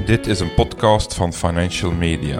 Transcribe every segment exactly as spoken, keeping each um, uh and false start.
Dit is een podcast van Financial Media.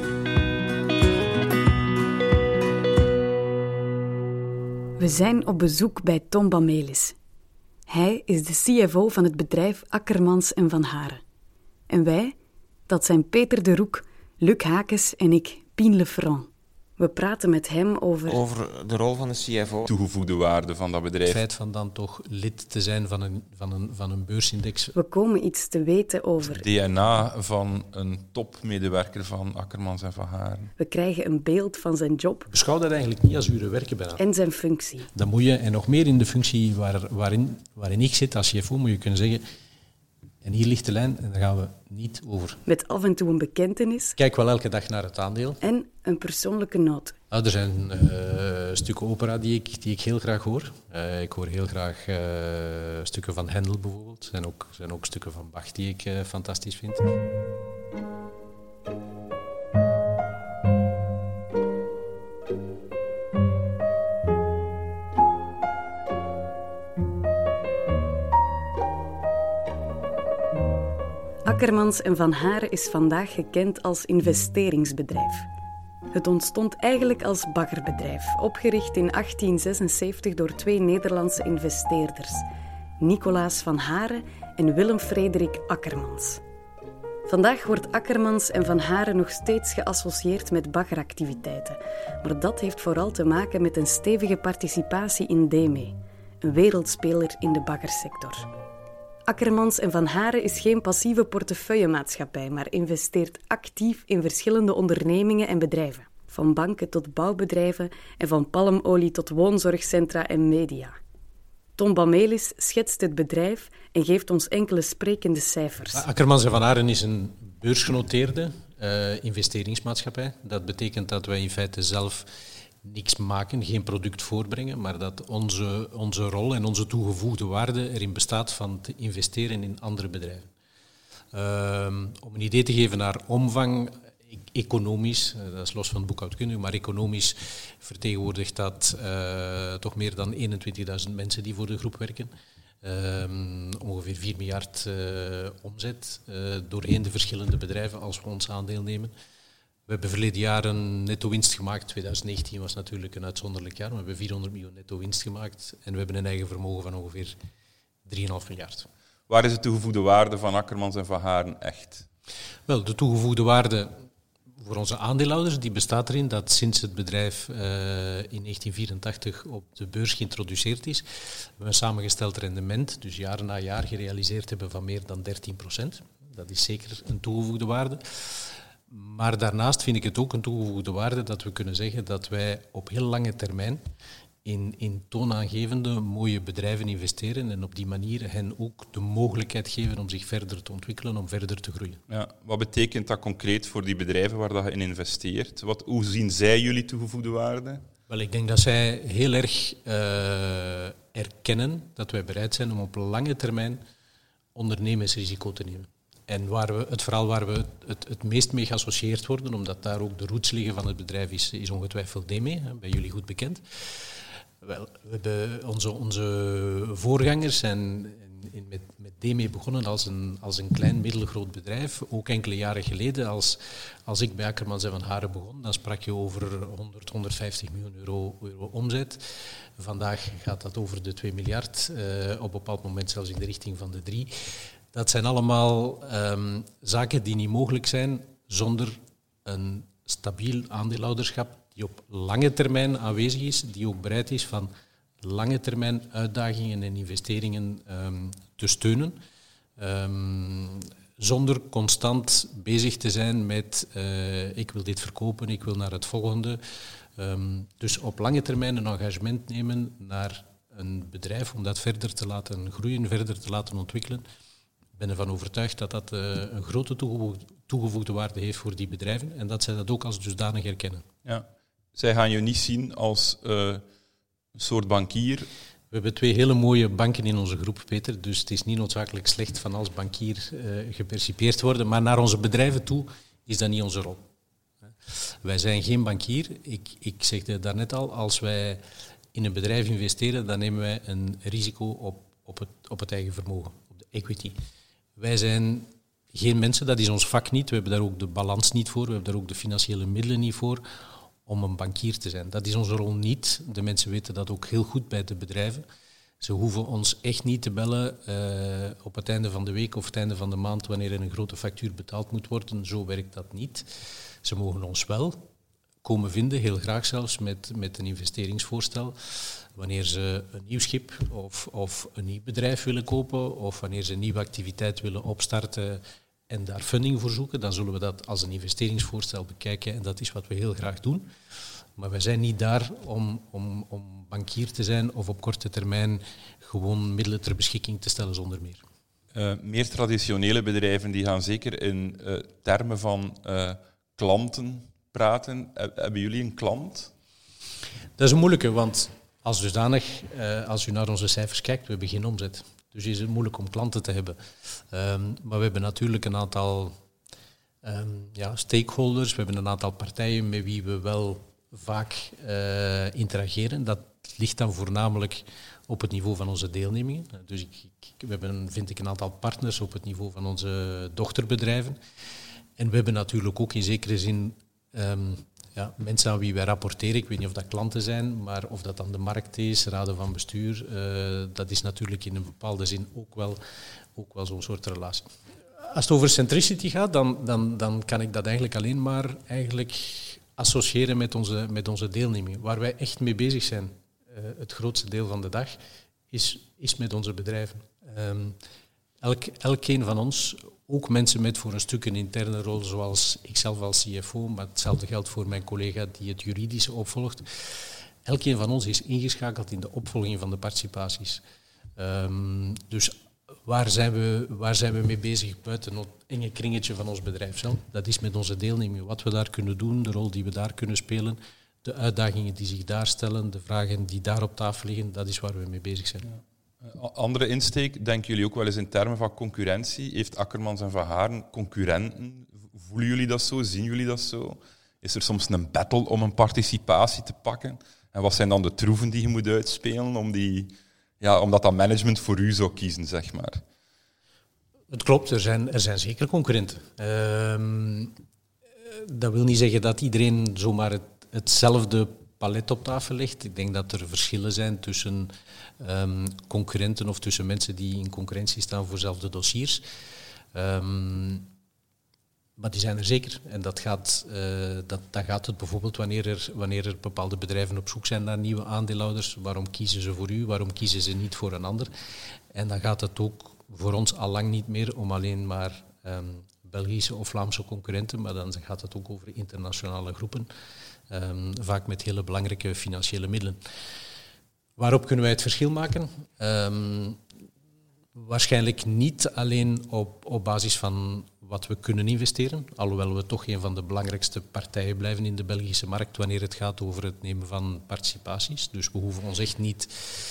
We zijn op bezoek bij Tom Bamelis. Hij is de C F O van het bedrijf Ackermans en Van Haren. En wij, dat zijn Peter de Roek, Luc Hakes en ik, Pien Lefranc. We praten met hem over... Over de rol van de C F O. Toegevoegde waarde van dat bedrijf. Het feit van dan toch lid te zijn van een, van een, van een beursindex. We komen iets te weten over... Het D N A van een topmedewerker van Ackermans en Van Haren. We krijgen een beeld van zijn job. Beschouw dat eigenlijk niet als uw werken bijna. En zijn functie. Dan moet je, en nog meer in de functie waar, waarin, waarin ik zit als C F O, moet je kunnen zeggen... En hier ligt de lijn en daar gaan we niet over. Met af en toe een bekentenis. Ik kijk wel elke dag naar het aandeel. En een persoonlijke noot. Nou, er zijn uh, stukken opera die ik, die ik heel graag hoor. Uh, ik hoor heel graag uh, stukken van Handel bijvoorbeeld. Er zijn ook, zijn ook stukken van Bach die ik uh, fantastisch vind. Ackermans en Van Haren is vandaag gekend als investeringsbedrijf. Het ontstond eigenlijk als baggerbedrijf, opgericht in achttien zesenzeventig door twee Nederlandse investeerders, Nicolaas Van Haren en Willem Frederik Ackermans. Vandaag wordt Ackermans en Van Haren nog steeds geassocieerd met baggeractiviteiten, maar dat heeft vooral te maken met een stevige participatie in DEME, een wereldspeler in de baggersector. Ackermans en Van Haren is geen passieve portefeuillemaatschappij, maar investeert actief in verschillende ondernemingen en bedrijven. Van banken tot bouwbedrijven en van palmolie tot woonzorgcentra en media. Tom Bamelis schetst het bedrijf en geeft ons enkele sprekende cijfers. Ackermans en Van Haren is een beursgenoteerde uh, investeringsmaatschappij. Dat betekent dat wij in feite zelf niks maken, geen product voorbrengen, maar dat onze, onze rol en onze toegevoegde waarde erin bestaat van te investeren in andere bedrijven. Uh, om een idee te geven naar omvang, economisch, dat is los van het boekhoudkundig, maar economisch vertegenwoordigt dat uh, toch meer dan eenentwintigduizend mensen die voor de groep werken. Uh, ongeveer vier miljard uh, omzet uh, doorheen de verschillende bedrijven als we ons aandeel nemen. We hebben verleden jaar een netto winst gemaakt. twintig negentien was natuurlijk een uitzonderlijk jaar. We hebben vierhonderd miljoen netto winst gemaakt. En we hebben een eigen vermogen van ongeveer drie komma vijf miljard. Waar is de toegevoegde waarde van Ackermans en Van Haren echt? Wel, de toegevoegde waarde voor onze aandeelhouders die bestaat erin dat sinds het bedrijf uh, in negentien vierentachtig op de beurs geïntroduceerd is, we een samengesteld rendement, dus jaar na jaar gerealiseerd hebben van meer dan dertien procent. Dat is zeker een toegevoegde waarde. Maar daarnaast vind ik het ook een toegevoegde waarde dat we kunnen zeggen dat wij op heel lange termijn in, in toonaangevende mooie bedrijven investeren en op die manier hen ook de mogelijkheid geven om zich verder te ontwikkelen, om verder te groeien. Ja, wat betekent dat concreet voor die bedrijven waar dat je in investeert? Wat, hoe zien zij jullie toegevoegde waarde? Wel, ik denk dat zij heel erg uh, erkennen dat wij bereid zijn om op lange termijn ondernemingsrisico te nemen. En waar we, het verhaal waar we het, het meest mee geassocieerd worden, omdat daar ook de roots liggen van het bedrijf, is, is ongetwijfeld DEME, bij jullie goed bekend. Wel, we hebben onze, onze voorgangers zijn in, met, met DEME begonnen als een, als een klein, middelgroot bedrijf. Ook enkele jaren geleden, als, als ik bij Ackermans en Van Haren begon, dan sprak je over honderd, honderdvijftig miljoen euro, euro omzet. Vandaag gaat dat over de twee miljard, uh, op een bepaald moment zelfs in de richting van de drie. Dat zijn allemaal um, zaken die niet mogelijk zijn zonder een stabiel aandeelhouderschap die op lange termijn aanwezig is, die ook bereid is van lange termijn uitdagingen en investeringen um, te steunen, um, zonder constant bezig te zijn met uh, ik wil dit verkopen, ik wil naar het volgende. Um, dus op lange termijn een engagement nemen naar een bedrijf om dat verder te laten groeien, verder te laten ontwikkelen. Ik ben ervan overtuigd dat dat uh, een grote toegevoegde, toegevoegde waarde heeft voor die bedrijven en dat zij dat ook als dusdanig herkennen. Ja. Zij gaan je niet zien als uh, een soort bankier. We hebben twee hele mooie banken in onze groep, Peter, dus het is niet noodzakelijk slecht van als bankier uh, gepercipieerd worden, maar naar onze bedrijven toe is dat niet onze rol. Wij zijn geen bankier. Ik, ik zegde daarnet al, als wij in een bedrijf investeren, dan nemen wij een risico op, op, het, op het eigen vermogen, op de equity. Wij zijn geen mensen, dat is ons vak niet. We hebben daar ook de balans niet voor, we hebben daar ook de financiële middelen niet voor om een bankier te zijn. Dat is onze rol niet. De mensen weten dat ook heel goed bij de bedrijven. Ze hoeven ons echt niet te bellen uh, op het einde van de week of het einde van de maand wanneer er een grote factuur betaald moet worden. Zo werkt dat niet. Ze mogen ons wel komen vinden, heel graag zelfs, met, met een investeringsvoorstel. Wanneer ze een nieuw schip of, of een nieuw bedrijf willen kopen of wanneer ze een nieuwe activiteit willen opstarten en daar funding voor zoeken, dan zullen we dat als een investeringsvoorstel bekijken en dat is wat we heel graag doen. Maar wij zijn niet daar om, om, om bankier te zijn of op korte termijn gewoon middelen ter beschikking te stellen zonder meer. Uh, meer traditionele bedrijven die gaan zeker in uh, termen van uh, klanten praten. Hebben jullie een klant? Dat is een moeilijke, want als dusdanig, uh, als u naar onze cijfers kijkt, we hebben geen omzet. Dus is het moeilijk om klanten te hebben. Um, maar we hebben natuurlijk een aantal um, ja, stakeholders, we hebben een aantal partijen met wie we wel vaak uh, interageren. Dat ligt dan voornamelijk op het niveau van onze deelnemingen. Dus ik, ik, we hebben, vind ik, een aantal partners op het niveau van onze dochterbedrijven. En we hebben natuurlijk ook in zekere zin um, ja, mensen aan wie wij rapporteren. Ik weet niet of dat klanten zijn, maar of dat dan de markt is, raden van bestuur, uh, dat is natuurlijk in een bepaalde zin ook wel, ook wel zo'n soort relatie. Als het over centricity gaat, dan, dan, dan kan ik dat eigenlijk alleen maar eigenlijk associëren met onze, met onze deelneming. Waar wij echt mee bezig zijn, uh, het grootste deel van de dag, is, is met onze bedrijven. Um, elk, elk een van ons, ook mensen met voor een stuk een interne rol, zoals ikzelf als C F O, maar hetzelfde geldt voor mijn collega die het juridische opvolgt. Elk een van ons is ingeschakeld in de opvolging van de participaties. Um, dus waar zijn, we, waar zijn we mee bezig buiten het enge kringetje van ons bedrijf zelf? Dat is met onze deelneming. Wat we daar kunnen doen, de rol die we daar kunnen spelen, de uitdagingen die zich daar stellen, de vragen die daar op tafel liggen, dat is waar we mee bezig zijn. Ja. Andere insteek, denken jullie ook wel eens in termen van concurrentie? Heeft Akkermans en Van Haren concurrenten? Voelen jullie dat zo? Zien jullie dat zo? Is er soms een battle om een participatie te pakken? En wat zijn dan de troeven die je moet uitspelen om die, ja, omdat dat management voor u zou kiezen, zeg maar? Het klopt, er zijn, er zijn zeker concurrenten. Uh, dat wil niet zeggen dat iedereen zomaar het, hetzelfde palet op tafel legt. Ik denk dat er verschillen zijn tussen um, concurrenten of tussen mensen die in concurrentie staan voor dezelfde dossiers. Um, maar die zijn er zeker. En dat gaat, uh, dat, dat gaat het bijvoorbeeld wanneer er, wanneer er bepaalde bedrijven op zoek zijn naar nieuwe aandeelhouders. Waarom kiezen ze voor u? Waarom kiezen ze niet voor een ander? En dan gaat het ook voor ons al lang niet meer om alleen maar um, Belgische of Vlaamse concurrenten, maar dan gaat het ook over internationale groepen. Um, vaak met hele belangrijke financiële middelen. Waarop kunnen wij het verschil maken? Um, waarschijnlijk niet alleen op, op basis van wat we kunnen investeren, alhoewel we toch een van de belangrijkste partijen blijven in de Belgische markt wanneer het gaat over het nemen van participaties. Dus we hoeven ons echt niet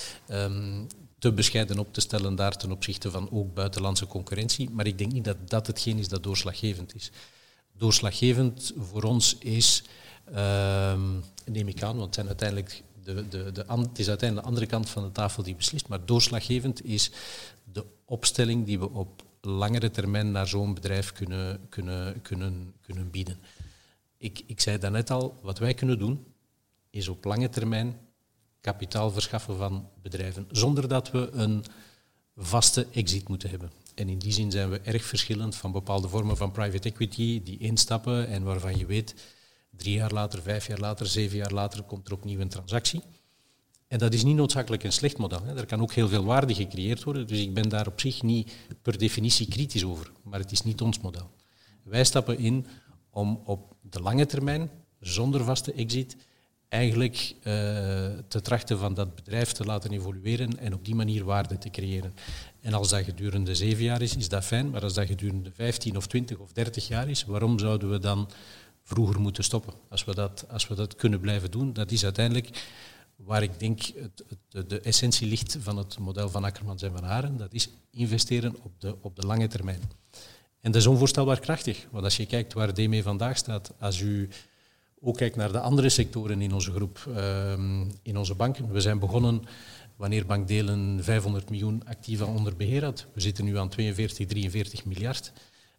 um, te bescheiden op te stellen daar ten opzichte van ook buitenlandse concurrentie. Maar ik denk niet dat dat hetgeen is dat doorslaggevend is. Doorslaggevend voor ons is, uh, neem ik aan, want het, zijn uiteindelijk de, de, de, het is uiteindelijk de andere kant van de tafel die beslist, maar doorslaggevend is de opstelling die we op langere termijn naar zo'n bedrijf kunnen, kunnen, kunnen, kunnen bieden. Ik, ik zei daarnet al, wat wij kunnen doen, is op lange termijn kapitaal verschaffen van bedrijven, zonder dat we een vaste exit moeten hebben. En in die zin zijn we erg verschillend van bepaalde vormen van private equity die instappen en waarvan je weet, drie jaar later, vijf jaar later, zeven jaar later komt er opnieuw een transactie. En dat is niet noodzakelijk een slecht model. Hè. Er kan ook heel veel waarde gecreëerd worden, dus ik ben daar op zich niet per definitie kritisch over. Maar het is niet ons model. Wij stappen in om op de lange termijn, zonder vaste exit, eigenlijk uh, te trachten van dat bedrijf te laten evolueren en op die manier waarde te creëren. En als dat gedurende zeven jaar is, is dat fijn, maar als dat gedurende vijftien of twintig of dertig jaar is, waarom zouden we dan vroeger moeten stoppen? Als we dat, als we dat kunnen blijven doen, dat is uiteindelijk waar ik denk het, het, de essentie ligt van het model van Akkermans en Van Haren, dat is investeren op de, op de lange termijn. En dat is onvoorstelbaar krachtig, want als je kijkt waar D M E vandaag staat, als u ook kijkt naar de andere sectoren in onze groep, uh, in onze banken. We zijn begonnen wanneer Bankdelen vijfhonderd miljoen activa onder beheer had. We zitten nu aan tweeënveertig, drieënveertig miljard.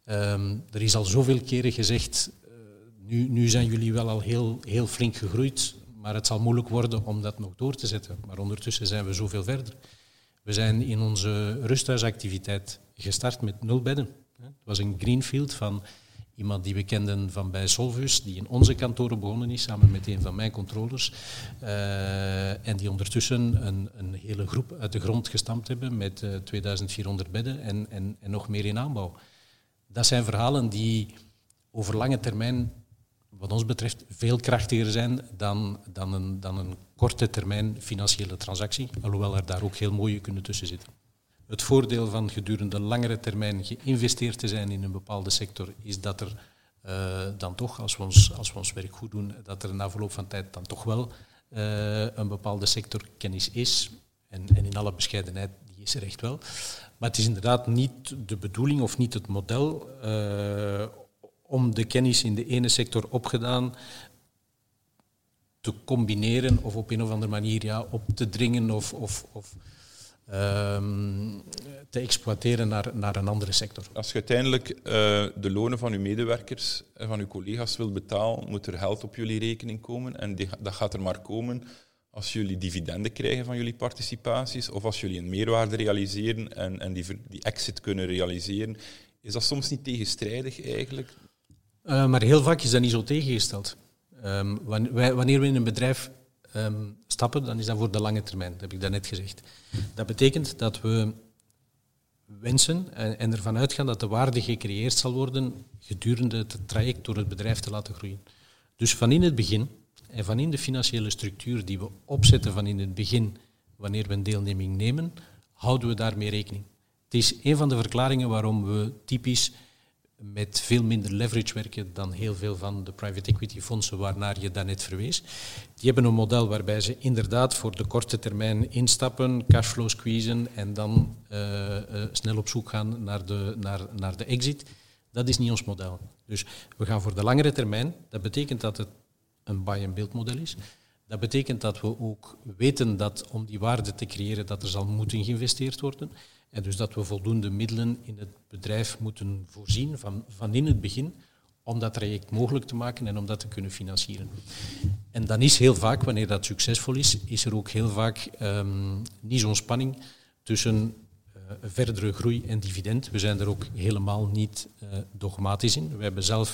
Um, er is al zoveel keren gezegd, uh, nu, nu zijn jullie wel al heel, heel flink gegroeid, maar het zal moeilijk worden om dat nog door te zetten. Maar ondertussen zijn we zoveel verder. We zijn in onze rusthuisactiviteit gestart met nul bedden. Het was een greenfield van iemand die we kenden van bij Solvus, die in onze kantoren begonnen is, samen met een van mijn controllers. Uh, en die ondertussen een, een hele groep uit de grond gestampt hebben met uh, tweeduizend vierhonderd bedden en, en, en nog meer in aanbouw. Dat zijn verhalen die over lange termijn, wat ons betreft, veel krachtiger zijn dan, dan, een, dan een korte termijn financiële transactie, alhoewel er daar ook heel mooie kunnen tussen zitten. Het voordeel van gedurende langere termijn geïnvesteerd te zijn in een bepaalde sector is dat er uh, dan toch, als we, ons, als we ons werk goed doen, dat er na verloop van tijd dan toch wel uh, een bepaalde sectorkennis is. En, en in alle bescheidenheid, die is er echt wel. Maar het is inderdaad niet de bedoeling of niet het model uh, om de kennis in de ene sector opgedaan te combineren of op een of andere manier ja, op te dringen of, of, of um, te exploiteren naar, naar een andere sector. Als je uiteindelijk uh, de lonen van uw medewerkers en van uw collega's wilt betalen, moet er geld op jullie rekening komen en die, dat gaat er maar komen als jullie dividenden krijgen van jullie participaties of als jullie een meerwaarde realiseren en, en die, die exit kunnen realiseren. Is dat soms niet tegenstrijdig eigenlijk? Uh, maar heel vaak is dat niet zo tegengesteld. Um, wanneer we in een bedrijf um, stappen, dan is dat voor de lange termijn, dat heb ik daarnet gezegd. Dat betekent dat we wensen en, en ervan uitgaan dat de waarde gecreëerd zal worden gedurende het traject door het bedrijf te laten groeien. Dus van in het begin en van in de financiële structuur die we opzetten van in het begin, wanneer we een deelneming nemen, houden we daarmee rekening. Het is een van de verklaringen waarom we typisch met veel minder leverage werken dan heel veel van de private equity fondsen waarnaar je daarnet verwees. Die hebben een model waarbij ze inderdaad voor de korte termijn instappen, cashflow squeezen en dan uh, uh, snel op zoek gaan naar de, naar, naar de exit. Dat is niet ons model. Dus we gaan voor de langere termijn. Dat betekent dat het een buy-and-build model is. Dat betekent dat we ook weten dat om die waarde te creëren dat er zal moeten geïnvesteerd worden. En dus dat we voldoende middelen in het bedrijf moeten voorzien van, van in het begin om dat traject mogelijk te maken en om dat te kunnen financieren. En dan is heel vaak, wanneer dat succesvol is, is er ook heel vaak um, niet zo'n spanning tussen uh, verdere groei en dividend. We zijn er ook helemaal niet uh, dogmatisch in. We hebben zelf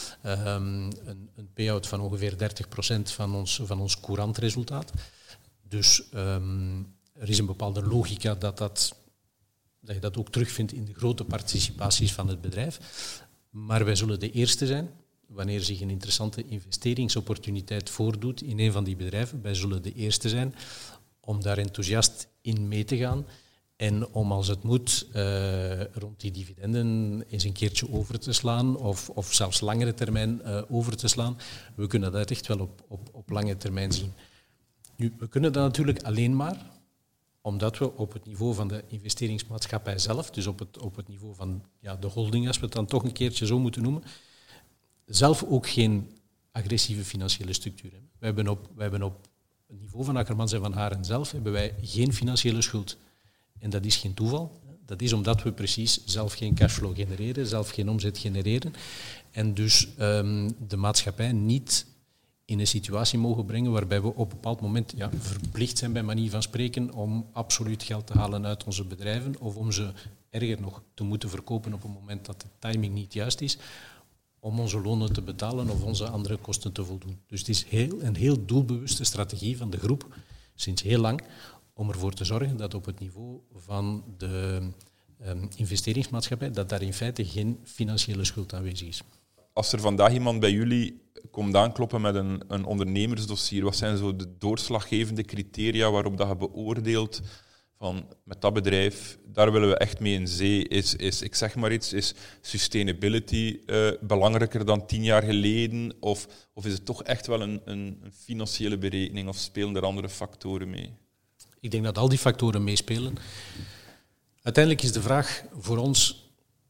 um, een, een payout van ongeveer dertig procent van ons, van ons courant resultaat. Dus um, er is een bepaalde logica dat dat... dat je dat ook terugvindt in de grote participaties van het bedrijf. Maar wij zullen de eerste zijn, wanneer zich een interessante investeringsopportuniteit voordoet in een van die bedrijven, wij zullen de eerste zijn om daar enthousiast in mee te gaan en om als het moet uh, rond die dividenden eens een keertje over te slaan of, of zelfs langere termijn uh, over te slaan. We kunnen dat echt wel op, op, op lange termijn zien. Nu, we kunnen dat natuurlijk alleen maar omdat we op het niveau van de investeringsmaatschappij zelf, dus op het, op het niveau van ja, de holding, als we het dan toch een keertje zo moeten noemen, zelf ook geen agressieve financiële structuur hebben. We hebben op, we hebben op het niveau van Akkermans en Van Haren zelf hebben wij geen financiële schuld. En dat is geen toeval. Dat is omdat we precies zelf geen cashflow genereren, zelf geen omzet genereren. En dus um, de maatschappij niet in een situatie mogen brengen waarbij we op een bepaald moment ja, verplicht zijn, bij manier van spreken, om absoluut geld te halen uit onze bedrijven of om ze erger nog te moeten verkopen op het moment dat de timing niet juist is, om onze lonen te betalen of onze andere kosten te voldoen. Dus het is heel, een heel doelbewuste strategie van de groep, sinds heel lang, om ervoor te zorgen dat op het niveau van de um, investeringsmaatschappij, dat daar in feite geen financiële schuld aanwezig is. Als er vandaag iemand bij jullie komt aankloppen met een, een ondernemersdossier, wat zijn zo de doorslaggevende criteria waarop dat je beoordeelt van met dat bedrijf, daar willen we echt mee in zee. Is, is, ik zeg maar iets, is sustainability uh, belangrijker dan tien jaar geleden? Of, of is het toch echt wel een, een, een financiële berekening of spelen er andere factoren mee? Ik denk dat al die factoren meespelen. Uiteindelijk is de vraag voor ons,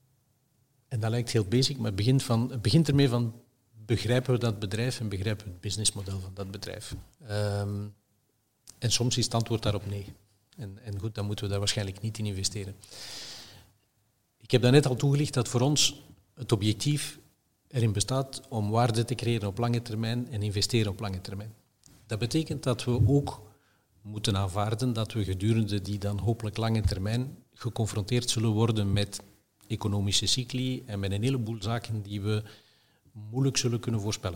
en dat lijkt heel basic, maar het begint, van, het begint ermee van begrijpen we dat bedrijf en begrijpen we het businessmodel van dat bedrijf. Um, en soms is het antwoord daarop nee. En, en goed, dan moeten we daar waarschijnlijk niet in investeren. Ik heb daarnet al toegelicht dat voor ons het objectief erin bestaat om waarde te creëren op lange termijn en investeren op lange termijn. Dat betekent dat we ook moeten aanvaarden dat we gedurende die dan hopelijk lange termijn geconfronteerd zullen worden met economische cycli en met een heleboel zaken die we moeilijk zullen kunnen voorspellen.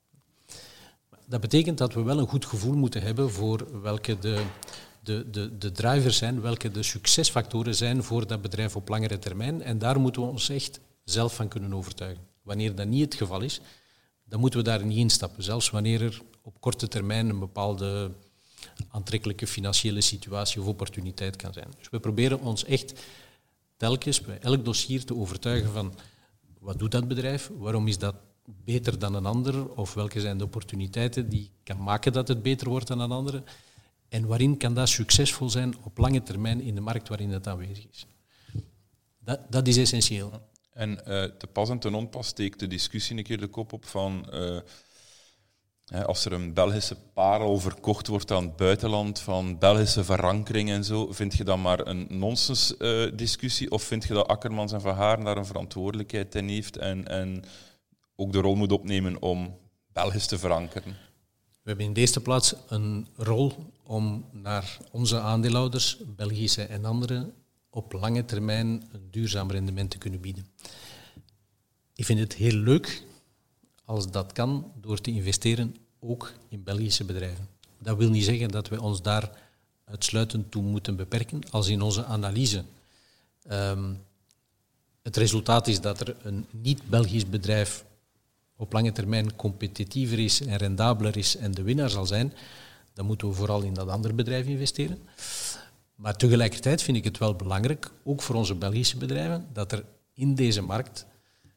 Dat betekent dat we wel een goed gevoel moeten hebben voor welke de, de, de, de drivers zijn, welke de succesfactoren zijn voor dat bedrijf op langere termijn. En daar moeten we ons echt zelf van kunnen overtuigen. Wanneer dat niet het geval is, dan moeten we daar niet instappen. Zelfs wanneer er op korte termijn een bepaalde aantrekkelijke financiële situatie of opportuniteit kan zijn. Dus we proberen ons echt telkens bij elk dossier te overtuigen van wat doet dat bedrijf, waarom is dat beter dan een ander, of welke zijn de opportuniteiten die kan maken dat het beter wordt dan een andere, en waarin kan dat succesvol zijn op lange termijn in de markt waarin het aanwezig is. Dat, dat is essentieel. En uh, te pas en te onpas steekt de discussie een keer de kop op van uh, als er een Belgische parel verkocht wordt aan het buitenland van Belgische verankering en zo, vind je dat maar een nonsens uh, discussie, of vind je dat Akkermans en Van Haren daar een verantwoordelijkheid in heeft en, en ook de rol moet opnemen om Belgisch te verankeren? We hebben in de eerste plaats een rol om naar onze aandeelhouders, Belgische en anderen, op lange termijn een duurzaam rendement te kunnen bieden. Ik vind het heel leuk als dat kan door te investeren ook in Belgische bedrijven. Dat wil niet zeggen dat we ons daar uitsluitend toe moeten beperken. Als in onze analyse um, het resultaat is dat er een niet-Belgisch bedrijf op lange termijn competitiever is en rendabeler is en de winnaar zal zijn, dan moeten we vooral in dat andere bedrijf investeren. Maar tegelijkertijd vind ik het wel belangrijk, ook voor onze Belgische bedrijven, dat er in deze markt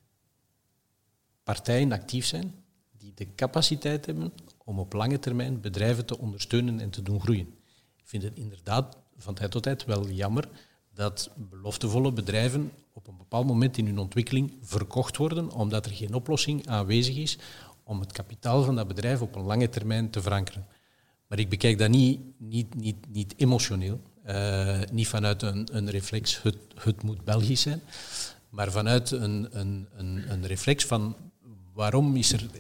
partijen actief zijn die de capaciteit hebben om op lange termijn bedrijven te ondersteunen en te doen groeien. Ik vind het inderdaad van tijd tot tijd wel jammer dat beloftevolle bedrijven op een bepaald moment in hun ontwikkeling verkocht worden, omdat er geen oplossing aanwezig is om het kapitaal van dat bedrijf op een lange termijn te verankeren. Maar ik bekijk dat niet, niet, niet, niet emotioneel, uh, niet vanuit een, een reflex, het, het moet Belgisch zijn, maar vanuit een, een, een, een reflex van waarom is er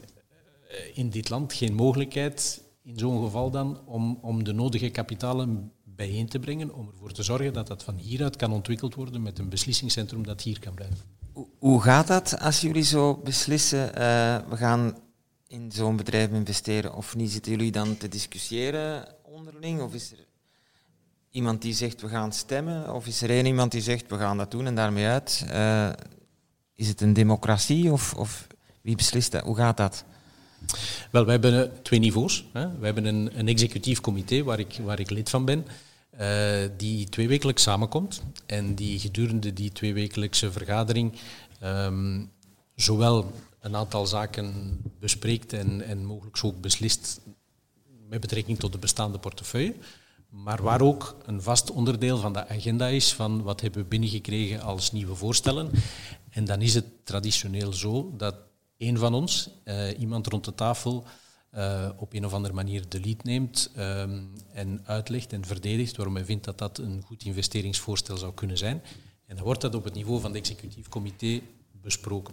in dit land geen mogelijkheid, in zo'n geval dan, om, om de nodige kapitalen bijeen te brengen, om ervoor te zorgen dat dat van hieruit kan ontwikkeld worden met een beslissingscentrum dat hier kan blijven. Hoe gaat dat als jullie zo beslissen, uh, we gaan in zo'n bedrijf investeren of niet? Zitten jullie dan te discussiëren onderling? Of is er iemand die zegt, we gaan stemmen? Of is er één iemand die zegt, we gaan dat doen en daarmee uit? Uh, is het een democratie of, of wie beslist dat? Hoe gaat dat? Wel, wij hebben twee niveaus. Hè. We hebben een, een executief comité waar ik, waar ik lid van ben, uh, die tweewekelijks samenkomt en die gedurende die tweewekelijkse vergadering um, zowel een aantal zaken bespreekt en, en mogelijk ook beslist met betrekking tot de bestaande portefeuille, maar waar ook een vast onderdeel van de agenda is van wat hebben we binnengekregen als nieuwe voorstellen. En dan is het traditioneel zo dat een van ons, uh, iemand rond de tafel, uh, op een of andere manier de lead neemt um, en uitlegt en verdedigt waarom hij vindt dat dat een goed investeringsvoorstel zou kunnen zijn. En dan wordt dat op het niveau van het executief comité besproken.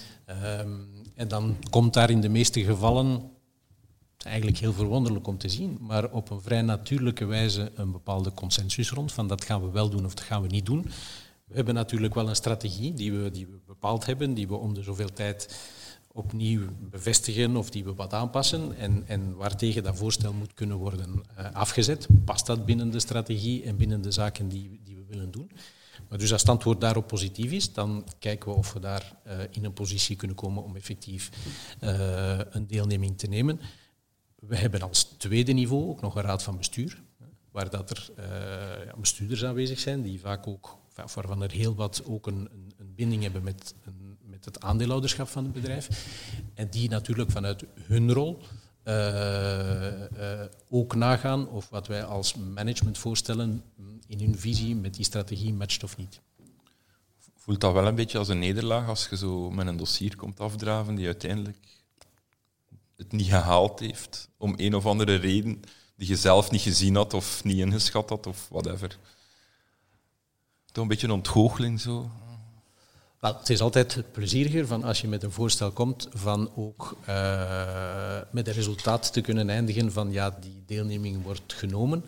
Um, en dan komt daar in de meeste gevallen, het is eigenlijk heel verwonderlijk om te zien, maar op een vrij natuurlijke wijze een bepaalde consensus rond, van dat gaan we wel doen of dat gaan we niet doen. We hebben natuurlijk wel een strategie die we, die we bepaald hebben, die we om de zoveel tijd opnieuw bevestigen of die we wat aanpassen en, en waartegen dat voorstel moet kunnen worden uh, afgezet. Past dat binnen de strategie en binnen de zaken die, die we willen doen? Maar dus als het antwoord daarop positief is, dan kijken we of we daar uh, in een positie kunnen komen om effectief uh, een deelneming te nemen. We hebben als tweede niveau ook nog een raad van bestuur, waar dat er uh, ja, bestuurders aanwezig zijn, die vaak ook, waarvan er heel wat ook een, een, een binding hebben met, een, met het aandeelhouderschap van het bedrijf. En die natuurlijk vanuit hun rol uh, uh, ook nagaan of wat wij als management voorstellen in hun visie met die strategie matcht of niet. Voelt dat wel een beetje als een nederlaag als je zo met een dossier komt afdraven die uiteindelijk het niet gehaald heeft, om een of andere reden die je zelf niet gezien had of niet ingeschat had of whatever. Toch een beetje een ontgoocheling zo? Wel, het is altijd plezieriger van als je met een voorstel komt van ook uh, met een resultaat te kunnen eindigen van ja, die deelneming wordt genomen.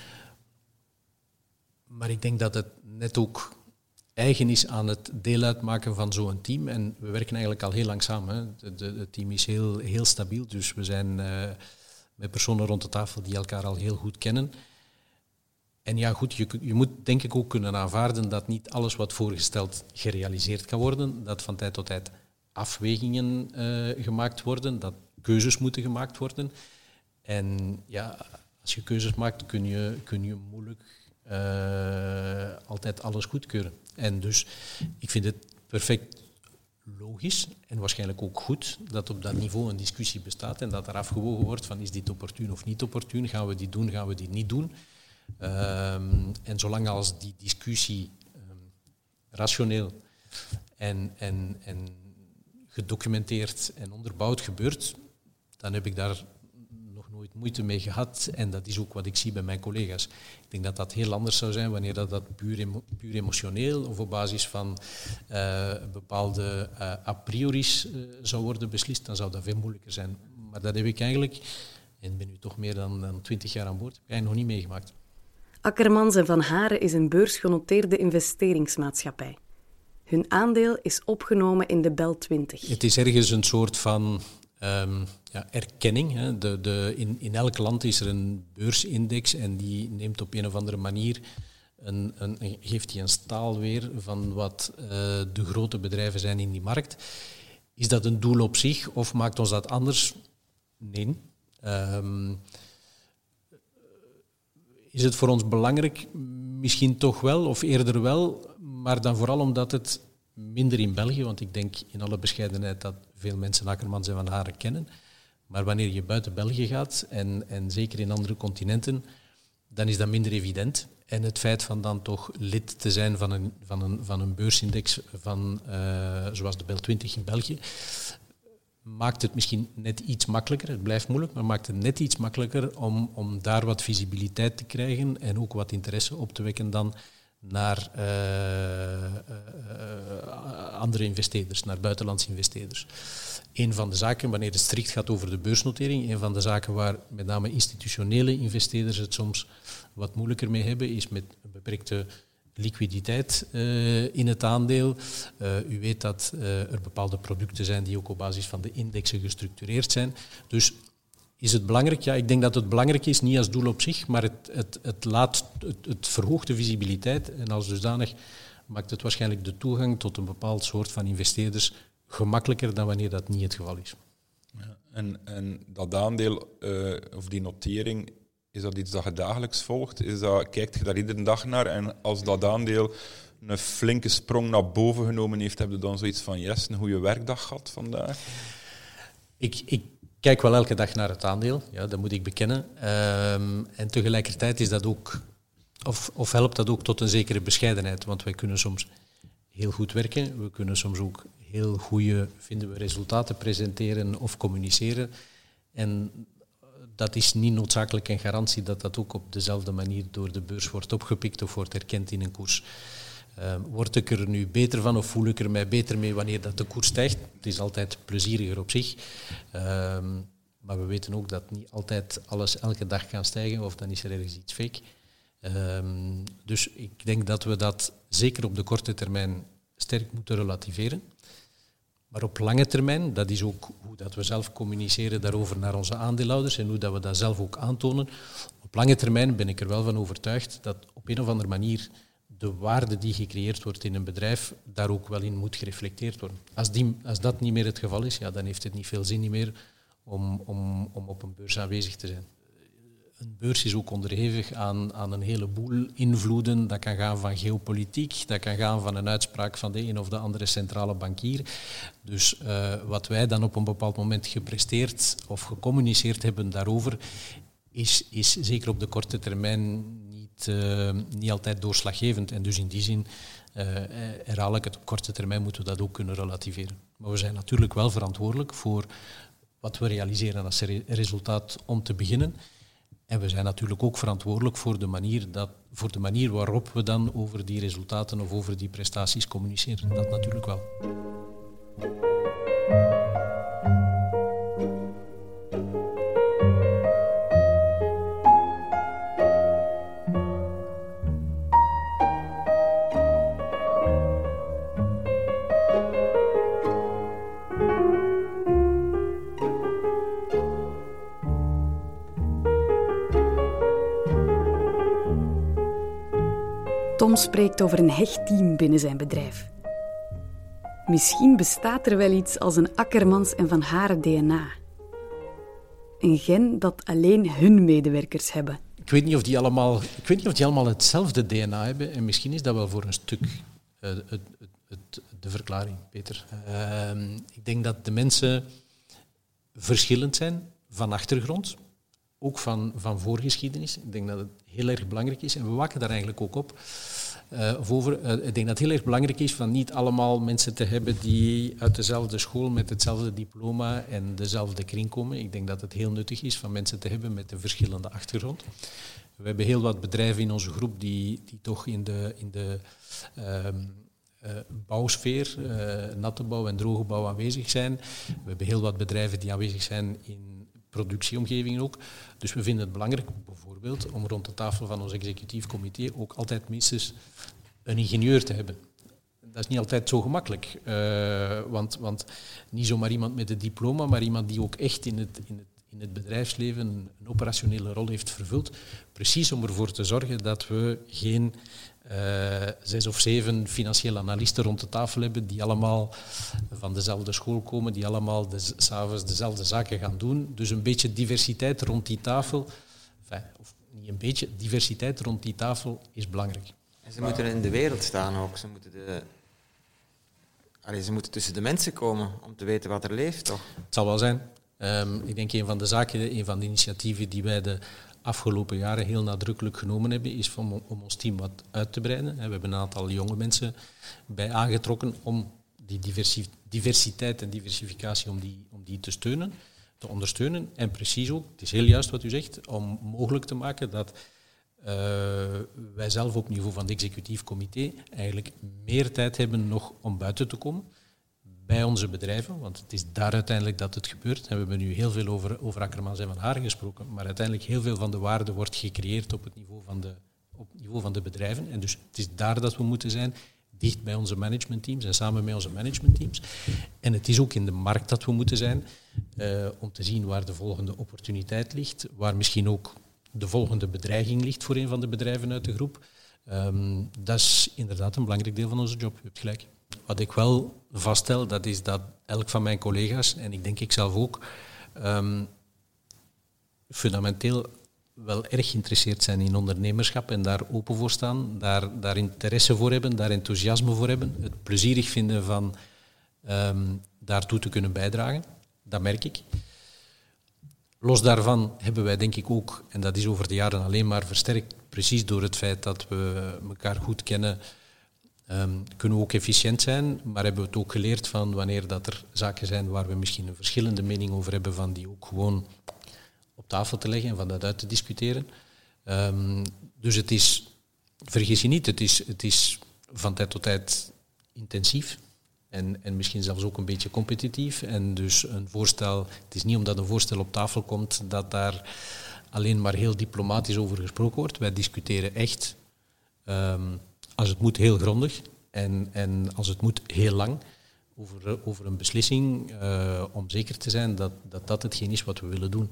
Maar ik denk dat het net ook eigen is aan het deel uitmaken van zo'n team. En we werken eigenlijk al heel lang samen. Hè. De, de, het team is heel, heel stabiel, dus we zijn uh, met personen rond de tafel die elkaar al heel goed kennen. En ja, goed, je, je moet denk ik ook kunnen aanvaarden dat niet alles wat voorgesteld gerealiseerd kan worden, dat van tijd tot tijd afwegingen uh, gemaakt worden, dat keuzes moeten gemaakt worden. En ja, als je keuzes maakt, kun je, kun je moeilijk uh, altijd alles goedkeuren. En dus, ik vind het perfect logisch en waarschijnlijk ook goed dat op dat niveau een discussie bestaat en dat er afgewogen wordt van is dit opportun of niet opportun, gaan we dit doen, gaan we dit niet doen. Um, en zolang als die discussie um, rationeel en, en, en gedocumenteerd en onderbouwd gebeurt, dan heb ik daar nog nooit moeite mee gehad. En dat is ook wat ik zie bij mijn collega's. Ik denk dat dat heel anders zou zijn wanneer dat, dat puur, emo, puur emotioneel of op basis van uh, bepaalde uh, a priori's uh, zou worden beslist. Dan zou dat veel moeilijker zijn. Maar dat heb ik eigenlijk, en ben nu toch meer dan twintig jaar aan boord, heb ik eigenlijk nog niet meegemaakt. Akkermans en Van Haren is een beursgenoteerde investeringsmaatschappij. Hun aandeel is opgenomen in de Bel twintig. Het is ergens een soort van um, ja, erkenning. Hè. De, de, in, in elk land is er een beursindex en die neemt op een of andere manier een, een, een, geeft die een staal weer van wat uh, de grote bedrijven zijn in die markt. Is dat een doel op zich of maakt ons dat anders? Nee. Um, Is het voor ons belangrijk? Misschien toch wel, of eerder wel, maar dan vooral omdat het minder in België, want ik denk in alle bescheidenheid dat veel mensen Akkermans en Van Haren kennen, maar wanneer je buiten België gaat, en, en zeker in andere continenten, dan is dat minder evident. En het feit van dan toch lid te zijn van een, van een, van een beursindex van, uh, zoals de Bel twintig in België, maakt het misschien net iets makkelijker, het blijft moeilijk, maar maakt het net iets makkelijker om, om daar wat visibiliteit te krijgen en ook wat interesse op te wekken dan naar uh, uh, andere investeerders, naar buitenlandse investeerders. Een van de zaken, wanneer het strikt gaat over de beursnotering, een van de zaken waar met name institutionele investeerders het soms wat moeilijker mee hebben, is met een beperkte liquiditeit uh, in het aandeel. Uh, u weet dat uh, er bepaalde producten zijn die ook op basis van de indexen gestructureerd zijn. Dus is het belangrijk? Ja, ik denk dat het belangrijk is, niet als doel op zich, maar het, het, het, laat, het, het verhoogt de visibiliteit en als dusdanig maakt het waarschijnlijk de toegang tot een bepaald soort van investeerders gemakkelijker dan wanneer dat niet het geval is. Ja, en, en dat aandeel, uh, of die notering, is dat iets dat je dagelijks volgt? Is dat, kijkt je daar iedere dag naar? En als dat aandeel een flinke sprong naar boven genomen heeft, heb je dan zoiets van, yes, een goede werkdag gehad vandaag? Ik, ik kijk wel elke dag naar het aandeel, ja, dat moet ik bekennen. Um, en tegelijkertijd is dat ook, of, of helpt dat ook tot een zekere bescheidenheid, want wij kunnen soms heel goed werken, we kunnen soms ook heel goede, vinden we, resultaten presenteren of communiceren. En dat is niet noodzakelijk een garantie dat dat ook op dezelfde manier door de beurs wordt opgepikt of wordt erkend in een koers. Uh, word ik er nu beter van of voel ik er mij beter mee wanneer dat de koers stijgt? Het is altijd plezieriger op zich. Uh, maar we weten ook dat niet altijd alles elke dag kan stijgen of dan is er ergens iets fake. Uh, dus ik denk dat we dat zeker op de korte termijn sterk moeten relativeren. Maar op lange termijn, dat is ook hoe dat we zelf communiceren daarover naar onze aandeelhouders en hoe dat we dat zelf ook aantonen. Op lange termijn ben ik er wel van overtuigd dat op een of andere manier de waarde die gecreëerd wordt in een bedrijf daar ook wel in moet gereflecteerd worden. Als, die, als dat niet meer het geval is, ja, dan heeft het niet veel zin meer om, om, om op een beurs aanwezig te zijn. Een beurs is ook onderhevig aan, aan een heleboel invloeden. Dat kan gaan van geopolitiek, dat kan gaan van een uitspraak van de een of de andere centrale bankier. Dus uh, wat wij dan op een bepaald moment gepresteerd of gecommuniceerd hebben daarover, is, is zeker op de korte termijn niet, uh, niet altijd doorslaggevend. En dus in die zin uh, herhaal ik het, op korte termijn moeten we dat ook kunnen relativeren. Maar we zijn natuurlijk wel verantwoordelijk voor wat we realiseren als resultaat om te beginnen. En we zijn natuurlijk ook verantwoordelijk voor de manier, dat, voor de manier waarop we dan over die resultaten of over die prestaties communiceren. Dat natuurlijk wel. Tom spreekt over een hecht team binnen zijn bedrijf. Misschien bestaat er wel iets als een Akkermans en Van Haren D N A. Een gen dat alleen hun medewerkers hebben. Ik weet niet of die allemaal, ik weet niet of die allemaal hetzelfde D N A hebben. En misschien is dat wel voor een stuk uh, het, het, het, de verklaring, Peter. Uh, ik denk dat de mensen verschillend zijn van achtergrond. Ook van, van voorgeschiedenis. Ik denk dat het heel erg belangrijk is. En we waken daar eigenlijk ook op. Uh, of over. Uh, ik denk dat het heel erg belangrijk is van niet allemaal mensen te hebben die uit dezelfde school met hetzelfde diploma en dezelfde kring komen. Ik denk dat het heel nuttig is van mensen te hebben met een verschillende achtergrond. We hebben heel wat bedrijven in onze groep die, die toch in de, in de uh, uh, bouwsfeer, uh, natte bouw en droge bouw aanwezig zijn. We hebben heel wat bedrijven die aanwezig zijn in productieomgevingen ook. Dus we vinden het belangrijk, bijvoorbeeld, om rond de tafel van ons executief comité ook altijd minstens een ingenieur te hebben. Dat is niet altijd zo gemakkelijk, uh, want, want niet zomaar iemand met een diploma, maar iemand die ook echt in het, in het, in het bedrijfsleven een, een operationele rol heeft vervuld. Precies om ervoor te zorgen dat we geen uh, zes of zeven financiële analisten rond de tafel hebben die allemaal van dezelfde school komen, die allemaal de, 's avonds dezelfde zaken gaan doen. Dus een beetje diversiteit rond die tafel, enfin, of niet een beetje, diversiteit rond die tafel is belangrijk. En ze moeten in de wereld staan ook. Ze moeten, de... Allee, ze moeten tussen de mensen komen om te weten wat er leeft, toch? Het zal wel zijn. Um, ik denk een van de zaken, een van de initiatieven die wij de afgelopen jaren heel nadrukkelijk genomen hebben, is om, om ons team wat uit te breiden. We hebben een aantal jonge mensen bij aangetrokken om die diversi- diversiteit en diversificatie om die, om die te steunen, te ondersteunen. En precies ook, het is heel juist wat u zegt, om mogelijk te maken dat uh, wij zelf op niveau van het executief comité eigenlijk meer tijd hebben nog om buiten te komen bij onze bedrijven, want het is daar uiteindelijk dat het gebeurt. En we hebben nu heel veel over, over Akkermans en Van Haren gesproken, maar uiteindelijk heel veel van de waarde wordt gecreëerd op het niveau van de, op het niveau van de bedrijven. En dus het is daar dat we moeten zijn, dicht bij onze managementteams en samen met onze managementteams. En het is ook in de markt dat we moeten zijn, uh, om te zien waar de volgende opportuniteit ligt, waar misschien ook de volgende bedreiging ligt voor een van de bedrijven uit de groep. Um, dat is inderdaad een belangrijk deel van onze job, u hebt gelijk. Wat ik wel vaststel, dat is dat elk van mijn collega's, en ik denk ik zelf ook, um, fundamenteel wel erg geïnteresseerd zijn in ondernemerschap en daar open voor staan, daar, daar interesse voor hebben, daar enthousiasme voor hebben, het plezierig vinden van um, daartoe te kunnen bijdragen. Dat merk ik. Los daarvan hebben wij denk ik ook, en dat is over de jaren alleen maar versterkt, precies door het feit dat we elkaar goed kennen, Um, kunnen we ook efficiënt zijn, maar hebben we het ook geleerd van wanneer dat er zaken zijn waar we misschien een verschillende mening over hebben, van die ook gewoon op tafel te leggen en van dat uit te discussiëren. Um, dus het is, vergis je niet, het is, het is van tijd tot tijd intensief en, en misschien zelfs ook een beetje competitief. En dus een voorstel, het is niet omdat een voorstel op tafel komt dat daar alleen maar heel diplomatisch over gesproken wordt. Wij discussiëren echt, um, als het moet, heel grondig en, en als het moet, heel lang over, over een beslissing uh, om zeker te zijn dat, dat dat hetgeen is wat we willen doen.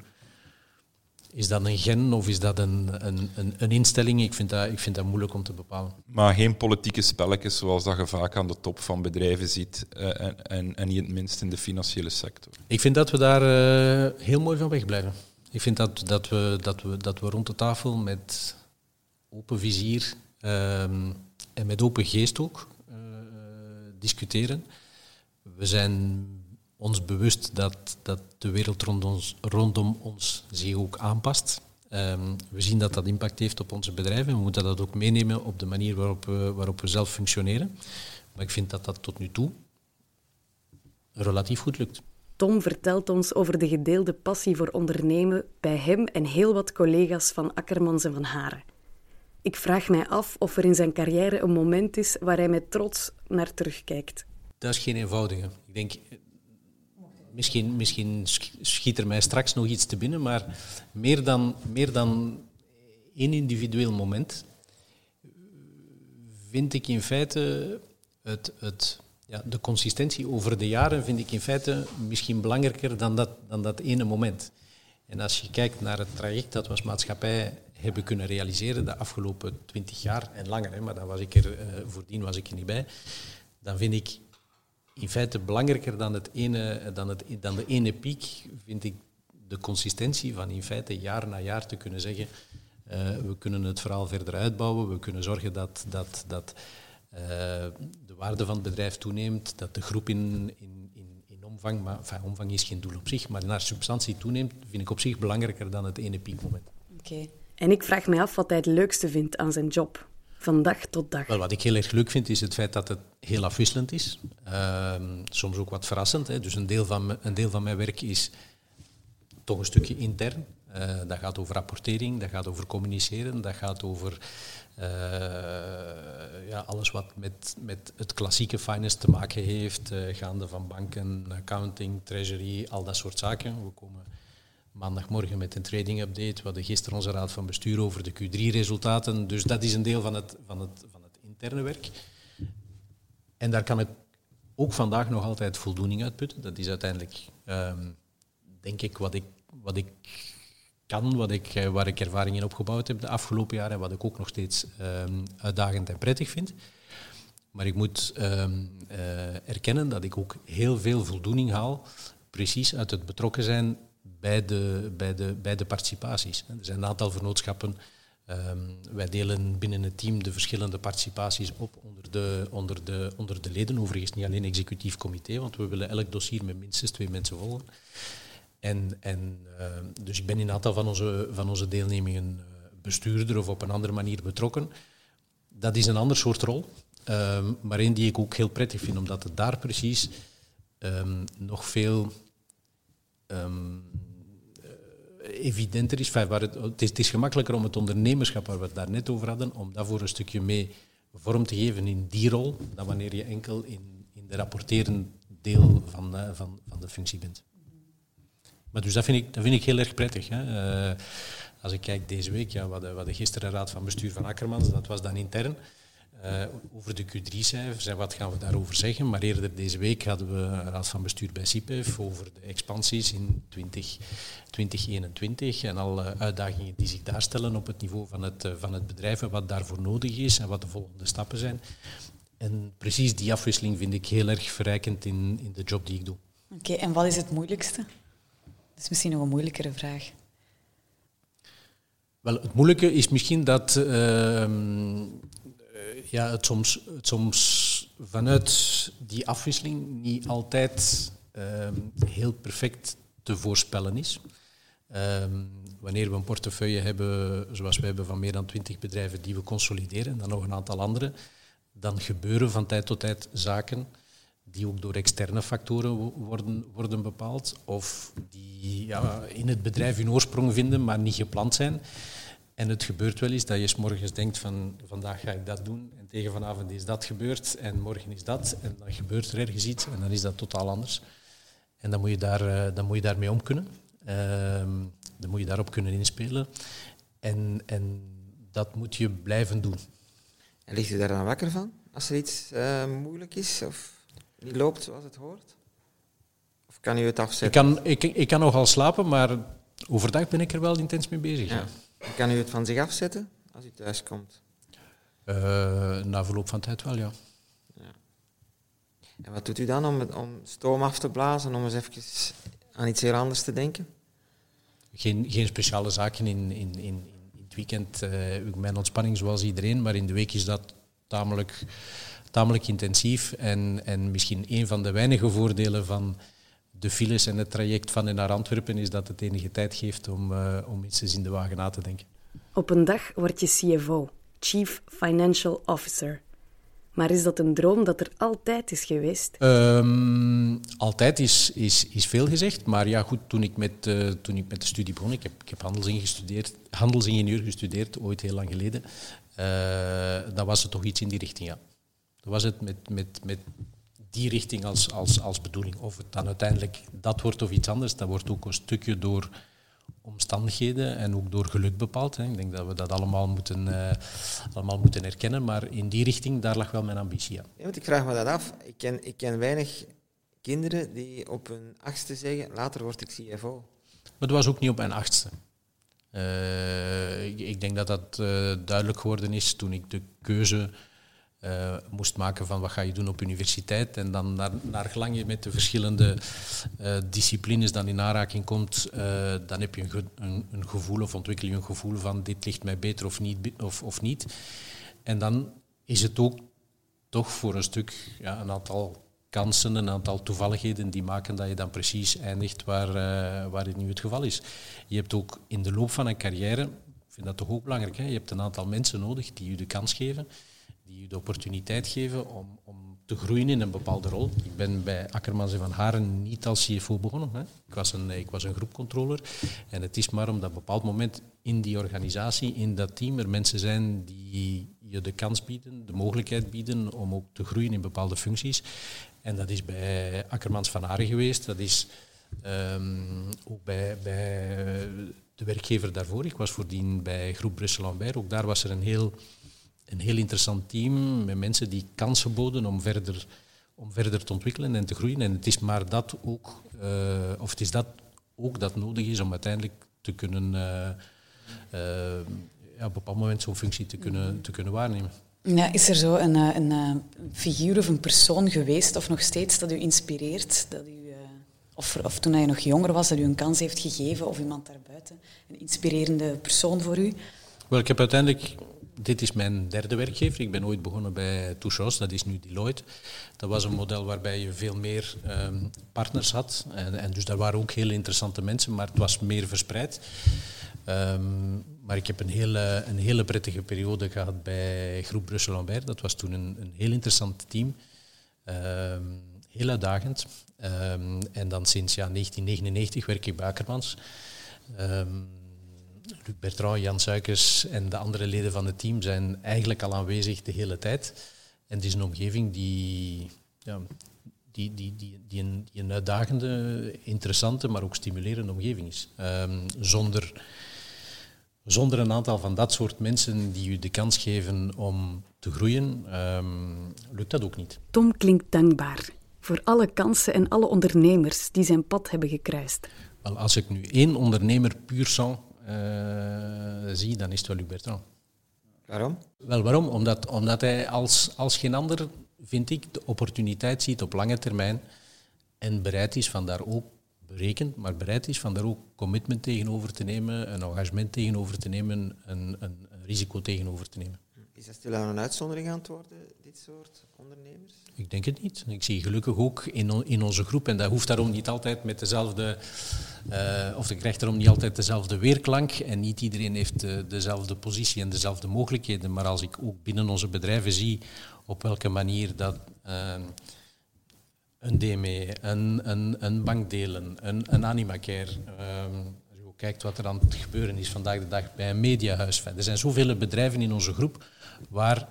Is dat een gen of is dat een, een, een, een instelling? Ik vind, dat, ik vind dat moeilijk om te bepalen. Maar geen politieke spelletjes zoals dat je vaak aan de top van bedrijven ziet uh, en, en, en niet het minst in de financiële sector. Ik vind dat we daar uh, heel mooi van weg blijven. Ik vind dat, dat, we, dat, we, dat we rond de tafel met open vizier um, en met open geest ook uh, discussiëren. We zijn ons bewust dat, dat de wereld rond ons, rondom ons zich ook aanpast. Um, we zien dat dat impact heeft op onze bedrijven. We moeten dat ook meenemen op de manier waarop we, waarop we zelf functioneren. Maar ik vind dat dat tot nu toe relatief goed lukt. Tom vertelt ons over de gedeelde passie voor ondernemen bij hem en heel wat collega's van Akkermans en Van Haren. Ik vraag mij af of er in zijn carrière een moment is waar hij met trots naar terugkijkt. Dat is geen eenvoudige. Ik denk, misschien, misschien schiet er mij straks nog iets te binnen, maar meer dan, meer dan één individueel moment vind ik in feite het, het, ja, de consistentie over de jaren vind ik in feite misschien belangrijker dan dat, dan dat ene moment. En als je kijkt naar het traject dat we als maatschappij hebben kunnen realiseren de afgelopen twintig jaar en langer, hè, maar dan was ik er, uh, voordien was ik er niet bij, dan vind ik in feite belangrijker dan, het ene, dan, het, dan de ene piek, vind ik de consistentie van in feite jaar na jaar te kunnen zeggen, uh, we kunnen het verhaal verder uitbouwen, we kunnen zorgen dat, dat, dat uh, de waarde van het bedrijf toeneemt, dat de groep in, in, in, in omvang, maar enfin, omvang is geen doel op zich, maar naar substantie toeneemt, vind ik op zich belangrijker dan het ene piekmoment. Oké. Okay. En ik vraag mij af wat hij het leukste vindt aan zijn job, van dag tot dag. Wel, wat ik heel erg leuk vind, is het feit dat het heel afwisselend is. Uh, soms ook wat verrassend. Hè. Dus een deel, van, een deel van mijn werk is toch een stukje intern. Uh, dat gaat over rapportering, dat gaat over communiceren, dat gaat over uh, ja, alles wat met, met het klassieke finance te maken heeft, uh, gaande van banken, accounting, treasury, al dat soort zaken. We komen maandagmorgen met een trading update. We hadden gisteren onze raad van bestuur over de Q drie resultaten. Dus dat is een deel van het, van het, van het interne werk. En daar kan ik ook vandaag nog altijd voldoening uit putten. Dat is uiteindelijk, um, denk ik, wat ik, wat ik kan, wat ik, waar ik ervaring in opgebouwd heb de afgelopen jaren en wat ik ook nog steeds um, uitdagend en prettig vind. Maar ik moet um, uh, erkennen dat ik ook heel veel voldoening haal, precies uit het betrokken zijn bij de, bij de, bij de participaties. Er zijn een aantal vernootschappen. Um, wij delen binnen het team de verschillende participaties op onder de, onder de, onder de leden. Overigens niet alleen executief comité, want we willen elk dossier met minstens twee mensen volgen. En, en, uh, dus ik ben in een aantal van onze, van onze deelnemingen bestuurder of op een andere manier betrokken. Dat is een ander soort rol, um, maar één die ik ook heel prettig vind, omdat het daar precies um, nog veel um, evidenter is. Enfin, waar het, het, is, het is gemakkelijker om het ondernemerschap, waar we het daar net over hadden, om dat voor een stukje mee vorm te geven in die rol, dan wanneer je enkel in, in de rapporteren deel van, uh, van, van de functie bent. Maar dus dat vind ik, dat vind ik heel erg prettig. Hè. Uh, als ik kijk deze week, ja, we hadden, we hadden gisteren raad van bestuur van Akkermans, dat was dan intern, uh, over de Q drie cijfers en wat gaan we daarover zeggen. Maar eerder deze week hadden we een raad van bestuur bij C I P E F over de expansies in twintig eenentwintig en alle uitdagingen die zich daar stellen op het niveau van het, uh, van het bedrijf en wat daarvoor nodig is en wat de volgende stappen zijn. En precies die afwisseling vind ik heel erg verrijkend in, in de job die ik doe. Oké, okay, en wat is het moeilijkste? Dat is misschien nog een moeilijkere vraag. Wel, het moeilijke is misschien dat uh, ja, het, soms, het soms vanuit die afwisseling niet altijd uh, heel perfect te voorspellen is. Uh, wanneer we een portefeuille hebben, zoals we hebben van meer dan twintig bedrijven die we consolideren, en dan nog een aantal andere, dan gebeuren van tijd tot tijd zaken die ook door externe factoren worden, worden bepaald, of die ja, in het bedrijf hun oorsprong vinden, maar niet gepland zijn. En het gebeurt wel eens dat je 's morgens denkt van vandaag ga ik dat doen, en tegen vanavond is dat gebeurd, en morgen is dat, en dan gebeurt er ergens iets, en dan is dat totaal anders. En dan moet je, daar, dan moet je daarmee om kunnen. Uh, dan moet je daarop kunnen inspelen. En, en dat moet je blijven doen. En ligt u daar dan wakker van, als er iets uh, moeilijk is, of niet loopt zoals het hoort? Of kan u het afzetten? Ik kan, ik, ik kan nogal slapen, maar overdag ben ik er wel intens mee bezig. Ja. Ja. Kan u het van zich afzetten als u thuis komt? Uh, na verloop van tijd wel, ja. ja. En wat doet u dan om, om stoom af te blazen, om eens even aan iets heel anders te denken? Geen, geen speciale zaken in, in, in, in het weekend. Uh, mijn ontspanning zoals iedereen, maar in de week is dat tamelijk... tamelijk intensief en, en misschien een van de weinige voordelen van de files en het traject van en naar Antwerpen is dat het enige tijd geeft om, uh, om iets eens in de wagen na te denken. Op een dag word je C F O, Chief Financial Officer. Maar is dat een droom dat er altijd is geweest? Um, altijd is, is, is veel gezegd, maar ja goed, toen ik met, uh, toen ik met de studie begon, ik heb, ik heb handelsingenieur gestudeerd, handelsingenieur gestudeerd, ooit heel lang geleden, uh, dan was het toch iets in die richting, ja. Dan was het met, met, met die richting als, als, als bedoeling. Of het dan uiteindelijk dat wordt of iets anders, dat wordt ook een stukje door omstandigheden en ook door geluk bepaald. Hè. Ik denk dat we dat allemaal moeten, uh, allemaal moeten erkennen, maar in die richting, daar lag wel mijn ambitie aan. Ja, want ik vraag me dat af. Ik ken, ik ken weinig kinderen die op hun achtste zeggen, later word ik C F O. Maar dat was ook niet op mijn achtste. Uh, ik, ik denk dat dat uh, duidelijk geworden is toen ik de keuze Uh, moest maken van wat ga je doen op universiteit en dan naar, naar gelang je met de verschillende uh, disciplines dan in aanraking komt, uh, dan heb je een, ge- een, een gevoel of ontwikkel je een gevoel van dit ligt mij beter of niet. Of, of niet. En dan is het ook toch voor een stuk ja, een aantal kansen, een aantal toevalligheden die maken dat je dan precies eindigt waar, uh, waar het nu het geval is. Je hebt ook in de loop van een carrière, ik vind dat toch ook belangrijk, hè? Je hebt een aantal mensen nodig die je de kans geven, die je de opportuniteit geven om, om te groeien in een bepaalde rol. Ik ben bij Akkermans en Van Haren niet als C F O begonnen. Hè. Ik was een, ik was een groepcontroller. En het is maar omdat op een bepaald moment in die organisatie, in dat team, er mensen zijn die je de kans bieden, de mogelijkheid bieden om ook te groeien in bepaalde functies. En dat is bij Akkermans Van Haren geweest. Dat is um, ook bij, bij de werkgever daarvoor. Ik was voordien bij Groep Brussel-Lambert. Ook daar was er een heel... Een heel interessant team met mensen die kansen boden om verder, om verder te ontwikkelen en te groeien. En het is maar dat ook, uh, of het is dat ook dat nodig is om uiteindelijk te kunnen, uh, uh, ja, op een bepaald moment zo'n functie te kunnen, te kunnen waarnemen. Ja, is er zo een, een, een figuur of een persoon geweest, of nog steeds, dat u inspireert, dat u, uh, of, of toen hij nog jonger was, dat u een kans heeft gegeven, of iemand daarbuiten, een inspirerende persoon voor u? Wel, ik heb uiteindelijk... Dit is mijn derde werkgever. Ik ben ooit begonnen bij Touchos, dat is nu Deloitte. Dat was een model waarbij je veel meer um, partners had. En, en dus daar waren ook heel interessante mensen, maar het was meer verspreid. Um, maar ik heb een hele, een hele prettige periode gehad bij Groep Brussel-Lambert. Dat was toen een, een heel interessant team. Um, heel uitdagend. Um, en dan sinds ja, negentien negenennegentig werk ik bij Akkermans. Um, Luc Bertrand, Jan Suikers en de andere leden van het team zijn eigenlijk al aanwezig de hele tijd. En het is een omgeving die, ja, die, die, die, die, een, die een uitdagende, interessante, maar ook stimulerende omgeving is. Um, zonder, zonder een aantal van dat soort mensen die u de kans geven om te groeien, um, lukt dat ook niet. Tom klinkt dankbaar voor alle kansen en alle ondernemers die zijn pad hebben gekruist. Wel, als ik nu één ondernemer puur sang Uh, zie, dan is het wel Luc Bertrand. Waarom? Wel, waarom? Omdat, omdat hij als, als geen ander, vind ik, de opportuniteit ziet op lange termijn en bereid is van daar ook, berekend, maar bereid is van daar ook commitment tegenover te nemen, een engagement tegenover te nemen, een, een, een risico tegenover te nemen. Is dat stilaan een uitzondering aan het worden, dit soort ondernemers? Ik denk het niet. Ik zie gelukkig ook in, in onze groep, en dat hoeft daarom niet altijd met dezelfde, uh, of dat krijgt daarom niet altijd dezelfde weerklank, en niet iedereen heeft de, dezelfde positie en dezelfde mogelijkheden, maar als ik ook binnen onze bedrijven zie op welke manier dat uh, een D M E, een, een, een bankdelen, een, een Animacare, uh, als je ook kijkt wat er aan het gebeuren is vandaag de dag bij een mediahuis. Er zijn zoveel bedrijven in onze groep waar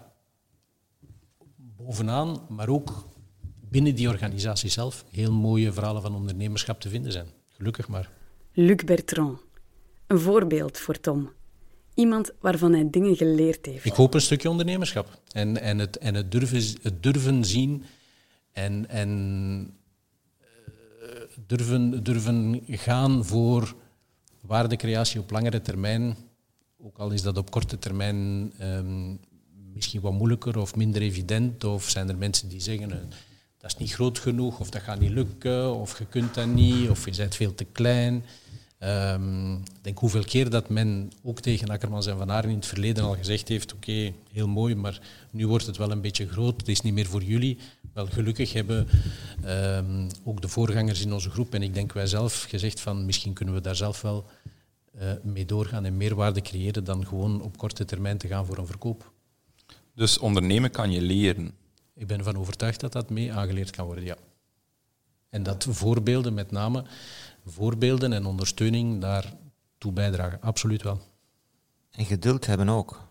bovenaan, maar ook binnen die organisatie zelf, heel mooie verhalen van ondernemerschap te vinden zijn. Gelukkig maar. Luc Bertrand. Een voorbeeld voor Tom. Iemand waarvan hij dingen geleerd heeft. Ik hoop een stukje ondernemerschap. En, en, het, en het, durven, het durven zien en, en uh, durven, durven gaan voor waardecreatie op langere termijn. Ook al is dat op korte termijn um, misschien wat moeilijker of minder evident. Of zijn er mensen die zeggen, uh, dat is niet groot genoeg, of dat gaat niet lukken, of je kunt dat niet, of je bent veel te klein. Um, ik denk hoeveel keer dat men ook tegen Akkermans en Van Haren in het verleden al gezegd heeft, oké, okay, heel mooi, maar nu wordt het wel een beetje groot, het is niet meer voor jullie. Wel, gelukkig hebben um, ook de voorgangers in onze groep, en ik denk wij zelf, gezegd van misschien kunnen we daar zelf wel uh, mee doorgaan en meer waarde creëren dan gewoon op korte termijn te gaan voor een verkoop. Dus ondernemen kan je leren? Ik ben ervan overtuigd dat dat mee aangeleerd kan worden, ja. En dat voorbeelden, met name voorbeelden en ondersteuning daartoe bijdragen, absoluut wel. En geduld hebben ook.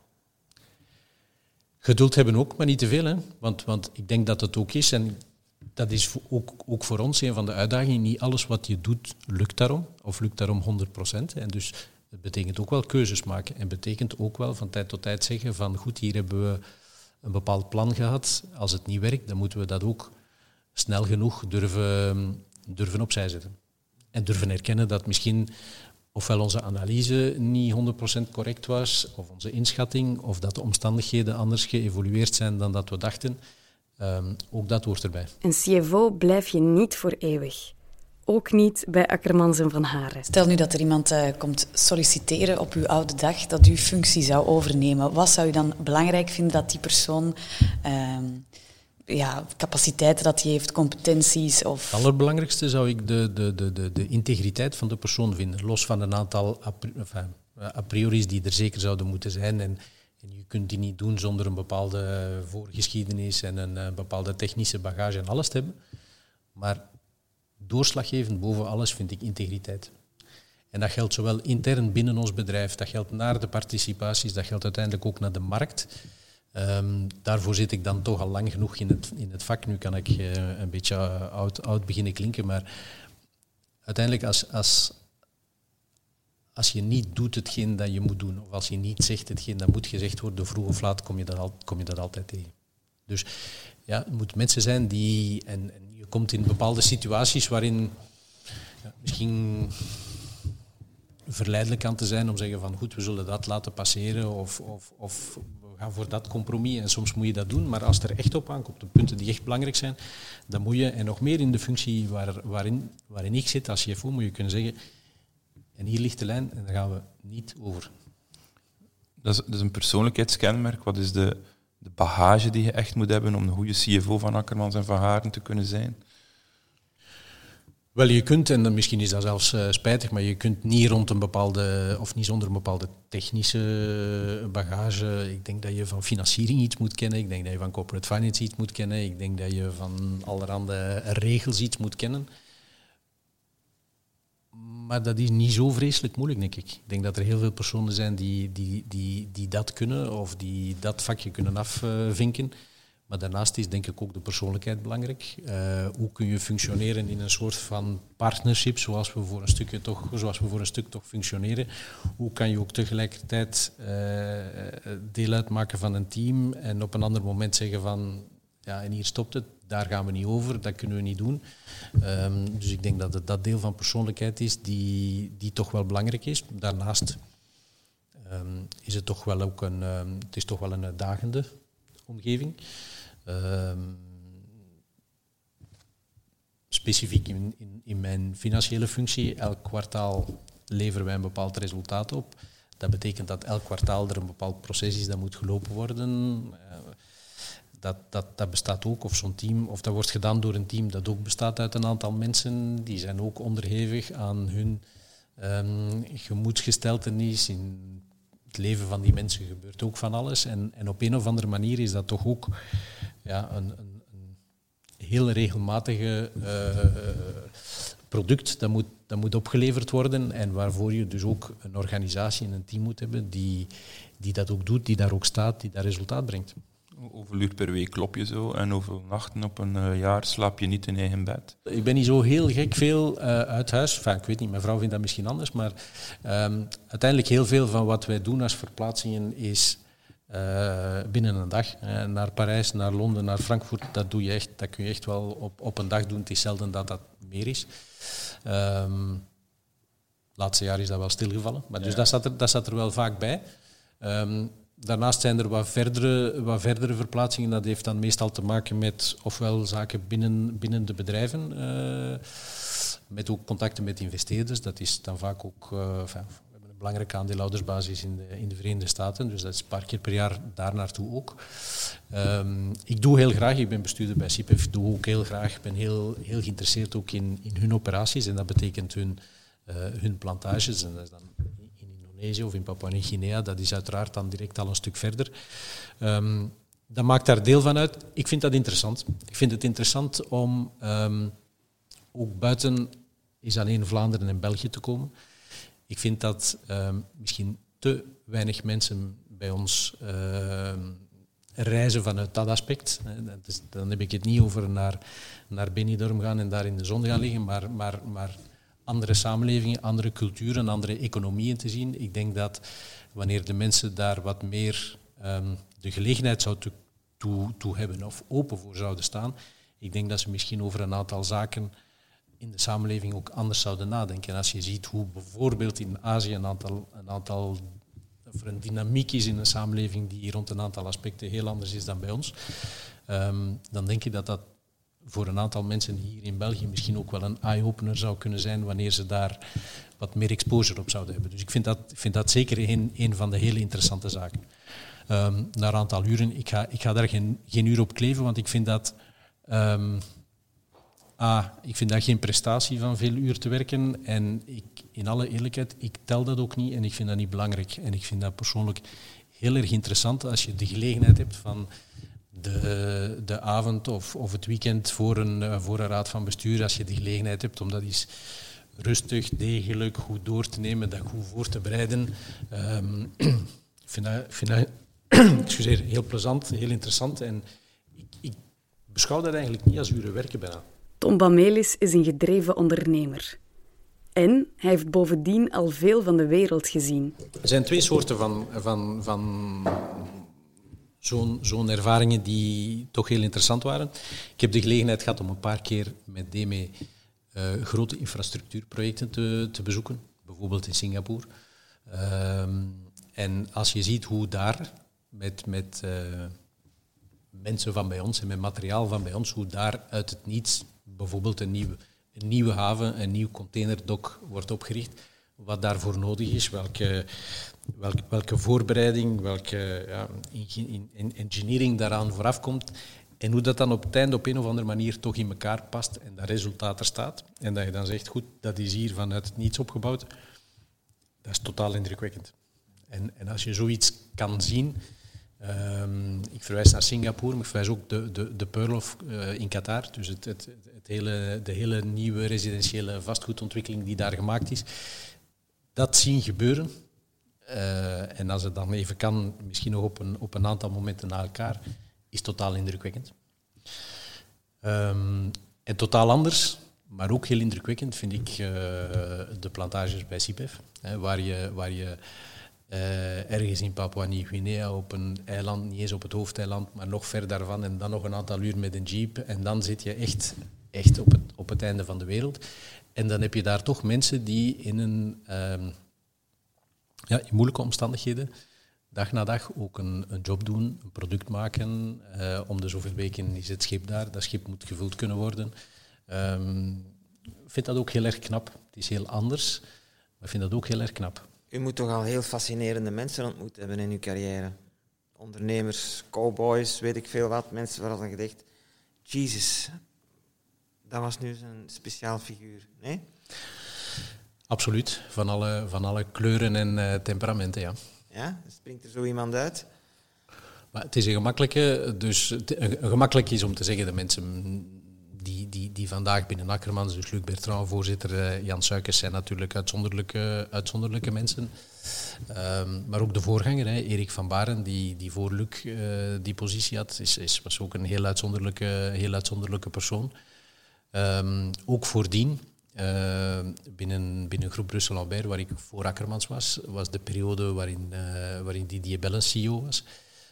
Geduld hebben ook, maar niet te veel. Hè? Want, want ik denk dat het ook is, en dat is ook, ook voor ons een van de uitdagingen, niet alles wat je doet lukt daarom, of lukt daarom honderd procent. En dus het betekent ook wel keuzes maken. En betekent ook wel van tijd tot tijd zeggen van goed, hier hebben we een bepaald plan gehad. Als het niet werkt, dan moeten we dat ook snel genoeg durven, durven opzij zetten. En durven erkennen dat misschien ofwel onze analyse niet honderd procent correct was, of onze inschatting, of dat de omstandigheden anders geëvolueerd zijn dan dat we dachten. Um, ook dat hoort erbij. Een C F O blijf je niet voor eeuwig. Ook niet bij Akkermans en Van Haren. Stel nu dat er iemand uh, komt solliciteren op uw oude dag, dat u functie zou overnemen. Wat zou u dan belangrijk vinden dat die persoon... Uh, ja, capaciteiten dat hij heeft, competenties of... Het allerbelangrijkste zou ik de, de, de, de, de integriteit van de persoon vinden. Los van een aantal a, enfin, a priori's die er zeker zouden moeten zijn. En, en je kunt die niet doen zonder een bepaalde voorgeschiedenis en een, een bepaalde technische bagage en alles te hebben. Maar doorslaggevend boven alles vind ik integriteit. En dat geldt zowel intern binnen ons bedrijf, dat geldt naar de participaties, dat geldt uiteindelijk ook naar de markt. Um, daarvoor zit ik dan toch al lang genoeg in het, in het vak. Nu kan ik uh, een beetje uh, oud, oud beginnen klinken, maar uiteindelijk als, als, als je niet doet hetgeen dat je moet doen, of als je niet zegt hetgeen dat moet gezegd worden, vroeg of laat kom je dat, al, kom je dat altijd tegen. Dus ja, het moeten mensen zijn die... En, en je komt in bepaalde situaties waarin ja, misschien verleidelijk kan te zijn om te zeggen van goed, we zullen dat laten passeren of... of, of gaan voor dat compromis en soms moet je dat doen, maar als het er echt op aankomt, op de punten die echt belangrijk zijn, dan moet je, en nog meer in de functie waar, waarin, waarin ik zit als C F O, moet je kunnen zeggen, en hier ligt de lijn en daar gaan we niet over. Dat is, dat is een persoonlijkheidskenmerk. Wat is de, de bagage die je echt moet hebben om een goede C F O van Akkermans en Van Haren te kunnen zijn? Wel, je kunt, en misschien is dat zelfs uh, spijtig, maar je kunt niet rond een bepaalde, of niet zonder een bepaalde technische bagage. Ik denk dat je van financiering iets moet kennen, ik denk dat je van corporate finance iets moet kennen, ik denk dat je van allerhande regels iets moet kennen. Maar dat is niet zo vreselijk moeilijk, denk ik. Ik denk dat er heel veel personen zijn die, die, die, die dat kunnen, of die dat vakje kunnen afvinken. Maar daarnaast is denk ik ook de persoonlijkheid belangrijk. Uh, hoe kun je functioneren in een soort van partnership, zoals we voor een stukje toch, zoals we voor een stuk toch functioneren. Hoe kan je ook tegelijkertijd uh, deel uitmaken van een team en op een ander moment zeggen van ja, en hier stopt het, daar gaan we niet over, dat kunnen we niet doen. Um, dus ik denk dat het dat deel van persoonlijkheid is die, die toch wel belangrijk is. Daarnaast um, is het toch wel ook een, um, het is toch wel een uitdagende omgeving. Um, specifiek in, in, in mijn financiële functie, elk kwartaal leveren wij een bepaald resultaat op. Dat betekent dat elk kwartaal er een bepaald proces is dat moet gelopen worden. Uh, dat, dat, dat bestaat ook, of zo'n team, of dat wordt gedaan door een team dat ook bestaat uit een aantal mensen. Die zijn ook onderhevig aan hun um, gemoedsgesteltenis. In het leven van die mensen gebeurt ook van alles. En, en op een of andere manier is dat toch ook ja, een, een, een heel regelmatige uh, product dat moet, dat moet opgeleverd worden en waarvoor je dus ook een organisatie en een team moet hebben die, die dat ook doet, die daar ook staat, die dat resultaat brengt. Hoeveel uur per week klop je zo en hoeveel nachten op een uh, jaar slaap je niet in eigen bed? Ik ben niet zo heel gek veel uh, uit huis. Enfin, ik weet niet, mijn vrouw vindt dat misschien anders, maar um, uiteindelijk heel veel van wat wij doen als verplaatsingen is uh, binnen een dag. Uh, naar Parijs, naar Londen, naar Frankfurt, dat, doe je echt, dat kun je echt wel op, op een dag doen. Het is zelden dat dat meer is. Um, het laatste jaar is dat wel stilgevallen, maar dus ja. dat, zat er, dat zat er wel vaak bij. Um, Daarnaast zijn er wat verdere, wat verdere verplaatsingen. Dat heeft dan meestal te maken met ofwel zaken binnen, binnen de bedrijven, uh, met ook contacten met investeerders. Dat is dan vaak ook, uh, enfin, we hebben een belangrijke aandeelhoudersbasis in de, in de Verenigde Staten, dus dat is een paar keer per jaar daar naartoe ook. Um, ik doe heel graag, ik ben bestuurder bij C I P E F, ik doe ook heel graag, ik ben heel, heel geïnteresseerd ook in, in hun operaties en dat betekent hun, uh, hun plantages. En dat is dan of in Papua Nieuw-Guinea, dat is uiteraard dan direct al een stuk verder. Um, dat maakt daar deel van uit. Ik vind dat interessant. Ik vind het interessant om um, ook buiten is alleen Vlaanderen en België te komen. Ik vind dat um, misschien te weinig mensen bij ons uh, reizen vanuit dat aspect. Dat is, dan heb ik het niet over naar, naar Benidorm gaan en daar in de zon gaan liggen, maar, maar, maar andere samenlevingen, andere culturen, andere economieën te zien. Ik denk dat wanneer de mensen daar wat meer um, de gelegenheid zouden toe, toe hebben of open voor zouden staan, ik denk dat ze misschien over een aantal zaken in de samenleving ook anders zouden nadenken. En als je ziet hoe bijvoorbeeld in Azië een aantal, een aantal of er een dynamiek is in een samenleving die rond een aantal aspecten heel anders is dan bij ons, um, dan denk ik dat dat voor een aantal mensen hier in België misschien ook wel een eye-opener zou kunnen zijn wanneer ze daar wat meer exposure op zouden hebben. Dus ik vind dat, vind dat zeker een, een van de hele interessante zaken. Um, naar een aantal uren, ik ga, ik ga daar geen, geen uur op kleven, want ik vind dat... Um, Ah, ik vind dat geen prestatie van veel uur te werken en ik, in alle eerlijkheid, ik tel dat ook niet en ik vind dat niet belangrijk. En ik vind dat persoonlijk heel erg interessant als je de gelegenheid hebt van de, de avond of, of het weekend voor een, voor een raad van bestuur, als je de gelegenheid hebt om dat eens rustig, degelijk, goed door te nemen, dat goed voor te bereiden. Um, ik vind dat, vind dat excuseer, heel plezant, heel interessant en ik, ik beschouw dat eigenlijk niet als uren werken bijna. Tom Bamelis is een gedreven ondernemer. En hij heeft bovendien al veel van de wereld gezien. Er zijn twee soorten van, van, van zo'n, zo'n ervaringen die toch heel interessant waren. Ik heb de gelegenheid gehad om een paar keer met D M E uh, grote infrastructuurprojecten te, te bezoeken. Bijvoorbeeld in Singapore. Um, en als je ziet hoe daar met... met uh, mensen van bij ons en met materiaal van bij ons, hoe daar uit het niets bijvoorbeeld een nieuwe, een nieuwe haven, een nieuw containerdok wordt opgericht, wat daarvoor nodig is, welke, welke, welke voorbereiding, welke ja, in, in engineering daaraan vooraf komt en hoe dat dan op het einde op een of andere manier toch in elkaar past en dat resultaat er staat en dat je dan zegt, goed, dat is hier vanuit het niets opgebouwd, dat is totaal indrukwekkend. En, en als je zoiets kan zien... Um, ik verwijs naar Singapore, maar ik verwijs ook de, de, de Pearl of uh, in Qatar. Dus het, het, het hele, de hele nieuwe residentiële vastgoedontwikkeling die daar gemaakt is. Dat zien gebeuren. Uh, en als het dan even kan, misschien nog op een, op een aantal momenten na elkaar, is totaal indrukwekkend. Um, en totaal anders, maar ook heel indrukwekkend, vind ik uh, de plantages bij Sipef. Hè, waar je... Waar je Uh, ergens in Papua-Nieuw-Guinea op een eiland, niet eens op het hoofdeiland, maar nog ver daarvan en dan nog een aantal uur met een jeep en dan zit je echt, echt op, het, op het einde van de wereld. En dan heb je daar toch mensen die in, een, um, ja, in moeilijke omstandigheden dag na dag ook een, een job doen, een product maken. Uh, om de zoveel weken is het schip daar, dat schip moet gevuld kunnen worden. Um, ik vind dat ook heel erg knap. Het is heel anders, maar ik vind dat ook heel erg knap. U moet toch al heel fascinerende mensen ontmoet hebben in uw carrière. Ondernemers, cowboys, weet ik veel wat. Mensen waarvan je gedacht, Jezus, dat was nu een speciaal figuur. Nee? Absoluut, van alle, van alle kleuren en uh, temperamenten, ja. Ja, springt er zo iemand uit? Maar het is een gemakkelijke, dus een gemakkelijk is om te zeggen dat mensen die, die, die vandaag binnen Akkermans, dus Luc Bertrand, voorzitter, uh, Jan Suikers, zijn natuurlijk uitzonderlijke, uitzonderlijke mensen. Um, maar ook de voorganger, hè, Erik van Baren, die, die voor Luc uh, die positie had, is, is, was ook een heel uitzonderlijke, heel uitzonderlijke persoon. Um, ook voordien, uh, binnen, binnen Groep Brussel-Lambert, waar ik voor Akkermans was, was de periode waarin, uh, waarin Didier Bellens C E O was.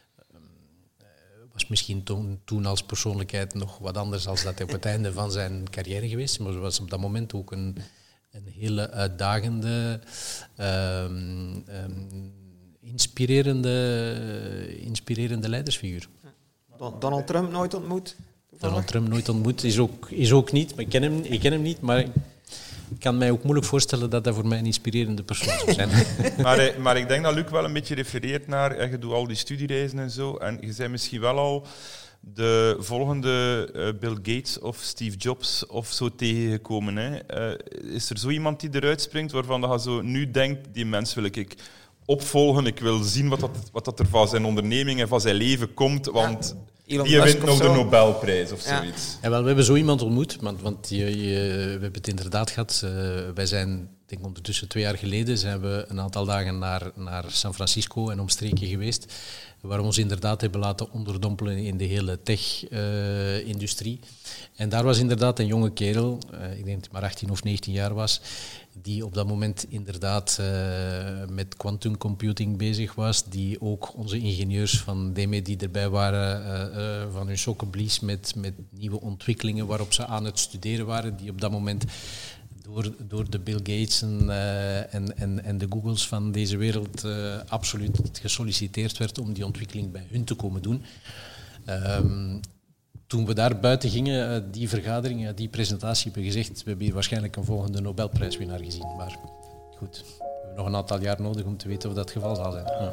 Was misschien toen, toen als persoonlijkheid nog wat anders dan dat hij op het einde van zijn carrière geweest. Maar was op dat moment ook een, een hele uitdagende, um, um, inspirerende, inspirerende leidersfiguur. Donald Trump nooit ontmoet? Donald Trump nooit ontmoet is ook, is ook niet. Maar ik, ken hem, ik ken hem niet, maar... Ik kan mij ook moeilijk voorstellen dat dat voor mij een inspirerende persoon zou zijn. maar, maar ik denk dat Luc wel een beetje refereert naar... Je doet al die studiereizen en zo. En je bent misschien wel al de volgende uh, Bill Gates of Steve Jobs of zo tegengekomen. Hè? Uh, is er zo iemand die eruit springt waarvan je zo nu denkt... Die mens wil ik opvolgen. Ik wil zien wat, dat, wat dat er van zijn onderneming en van zijn leven komt, want Elon die Musk wint of nog de zo. Nobelprijs of Ja. zoiets. Ja, wel, we hebben zo iemand ontmoet, want, want je, je, we hebben het inderdaad gehad. Uh, wij zijn, ik denk ondertussen twee jaar geleden, zijn we een aantal dagen naar, naar San Francisco en omstreken geweest, waar we ons inderdaad hebben laten onderdompelen in de hele tech-industrie. Uh, en daar was inderdaad een jonge kerel, uh, ik denk dat hij maar achttien of negentien jaar was, die op dat moment inderdaad uh, met quantum computing bezig was, die ook onze ingenieurs van D M E die erbij waren, uh, uh, van hun sokken blies met, met nieuwe ontwikkelingen waarop ze aan het studeren waren, die op dat moment door, door de Bill Gates en, uh, en, en, en de Googles van deze wereld uh, absoluut gesolliciteerd werd om die ontwikkeling bij hun te komen doen. Um, Toen we daar buiten gingen, die vergadering, die presentatie, hebben we gezegd, we hebben hier waarschijnlijk een volgende Nobelprijswinnaar gezien. Maar goed, we hebben nog een aantal jaar nodig om te weten of dat het geval zal zijn. Ja.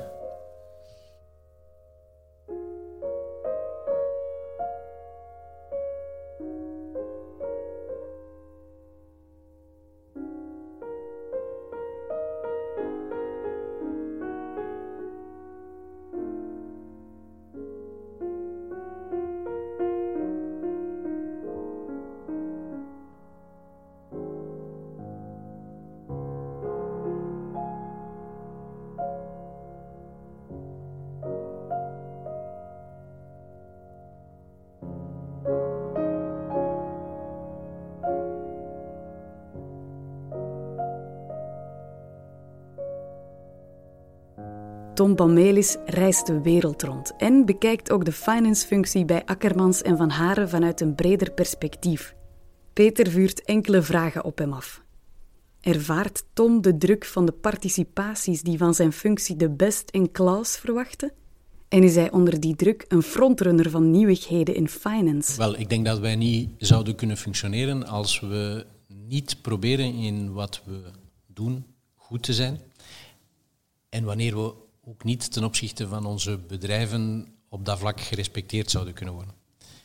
Tom Bamelis reist de wereld rond en bekijkt ook de finance-functie bij Akkermans en Van Haren vanuit een breder perspectief. Peter vuurt enkele vragen op hem af. Ervaart Tom de druk van de participaties die van zijn functie de best in class verwachten? En is hij onder die druk een frontrunner van nieuwigheden in finance? Wel, ik denk dat wij niet zouden kunnen functioneren als we niet proberen in wat we doen goed te zijn. En wanneer we ook niet ten opzichte van onze bedrijven op dat vlak gerespecteerd zouden kunnen worden.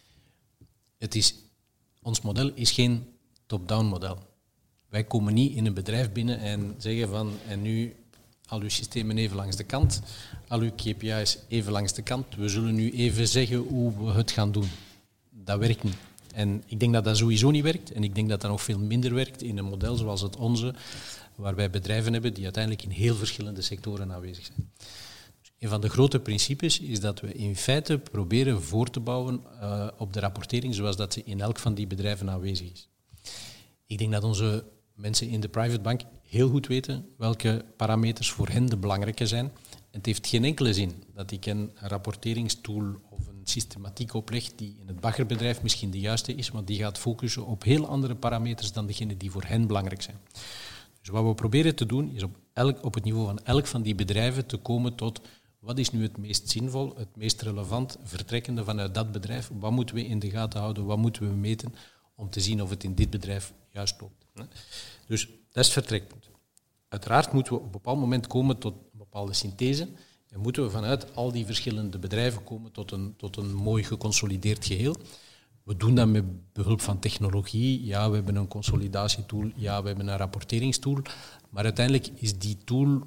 Het is, ons model is geen top-down model. Wij komen niet in een bedrijf binnen en zeggen van, en nu al uw systemen even langs de kant, al uw K P I's even langs de kant, we zullen nu even zeggen hoe we het gaan doen. Dat werkt niet. En ik denk dat dat sowieso niet werkt en ik denk dat dat nog veel minder werkt in een model zoals het onze, waar wij bedrijven hebben die uiteindelijk in heel verschillende sectoren aanwezig zijn. Dus een van de grote principes is dat we in feite proberen voor te bouwen uh, op de rapportering zoals dat ze in elk van die bedrijven aanwezig is. Ik denk dat onze mensen in de private bank heel goed weten welke parameters voor hen de belangrijke zijn. Het heeft geen enkele zin dat ik een rapporteringstool of een systematiek opleg die in het baggerbedrijf misschien de juiste is, want die gaat focussen op heel andere parameters dan degene die voor hen belangrijk zijn. Dus wat we proberen te doen, is op, elk, op het niveau van elk van die bedrijven te komen tot wat is nu het meest zinvol, het meest relevant, vertrekkende vanuit dat bedrijf. Wat moeten we in de gaten houden, wat moeten we meten om te zien of het in dit bedrijf juist loopt. Dus dat is het vertrekpunt. Uiteraard moeten we op een bepaald moment komen tot een bepaalde synthese en moeten we vanuit al die verschillende bedrijven komen tot een, tot een mooi geconsolideerd geheel. We doen dat met behulp van technologie. Ja, we hebben een consolidatietool. Ja, we hebben een rapporteringstool. Maar uiteindelijk is die tool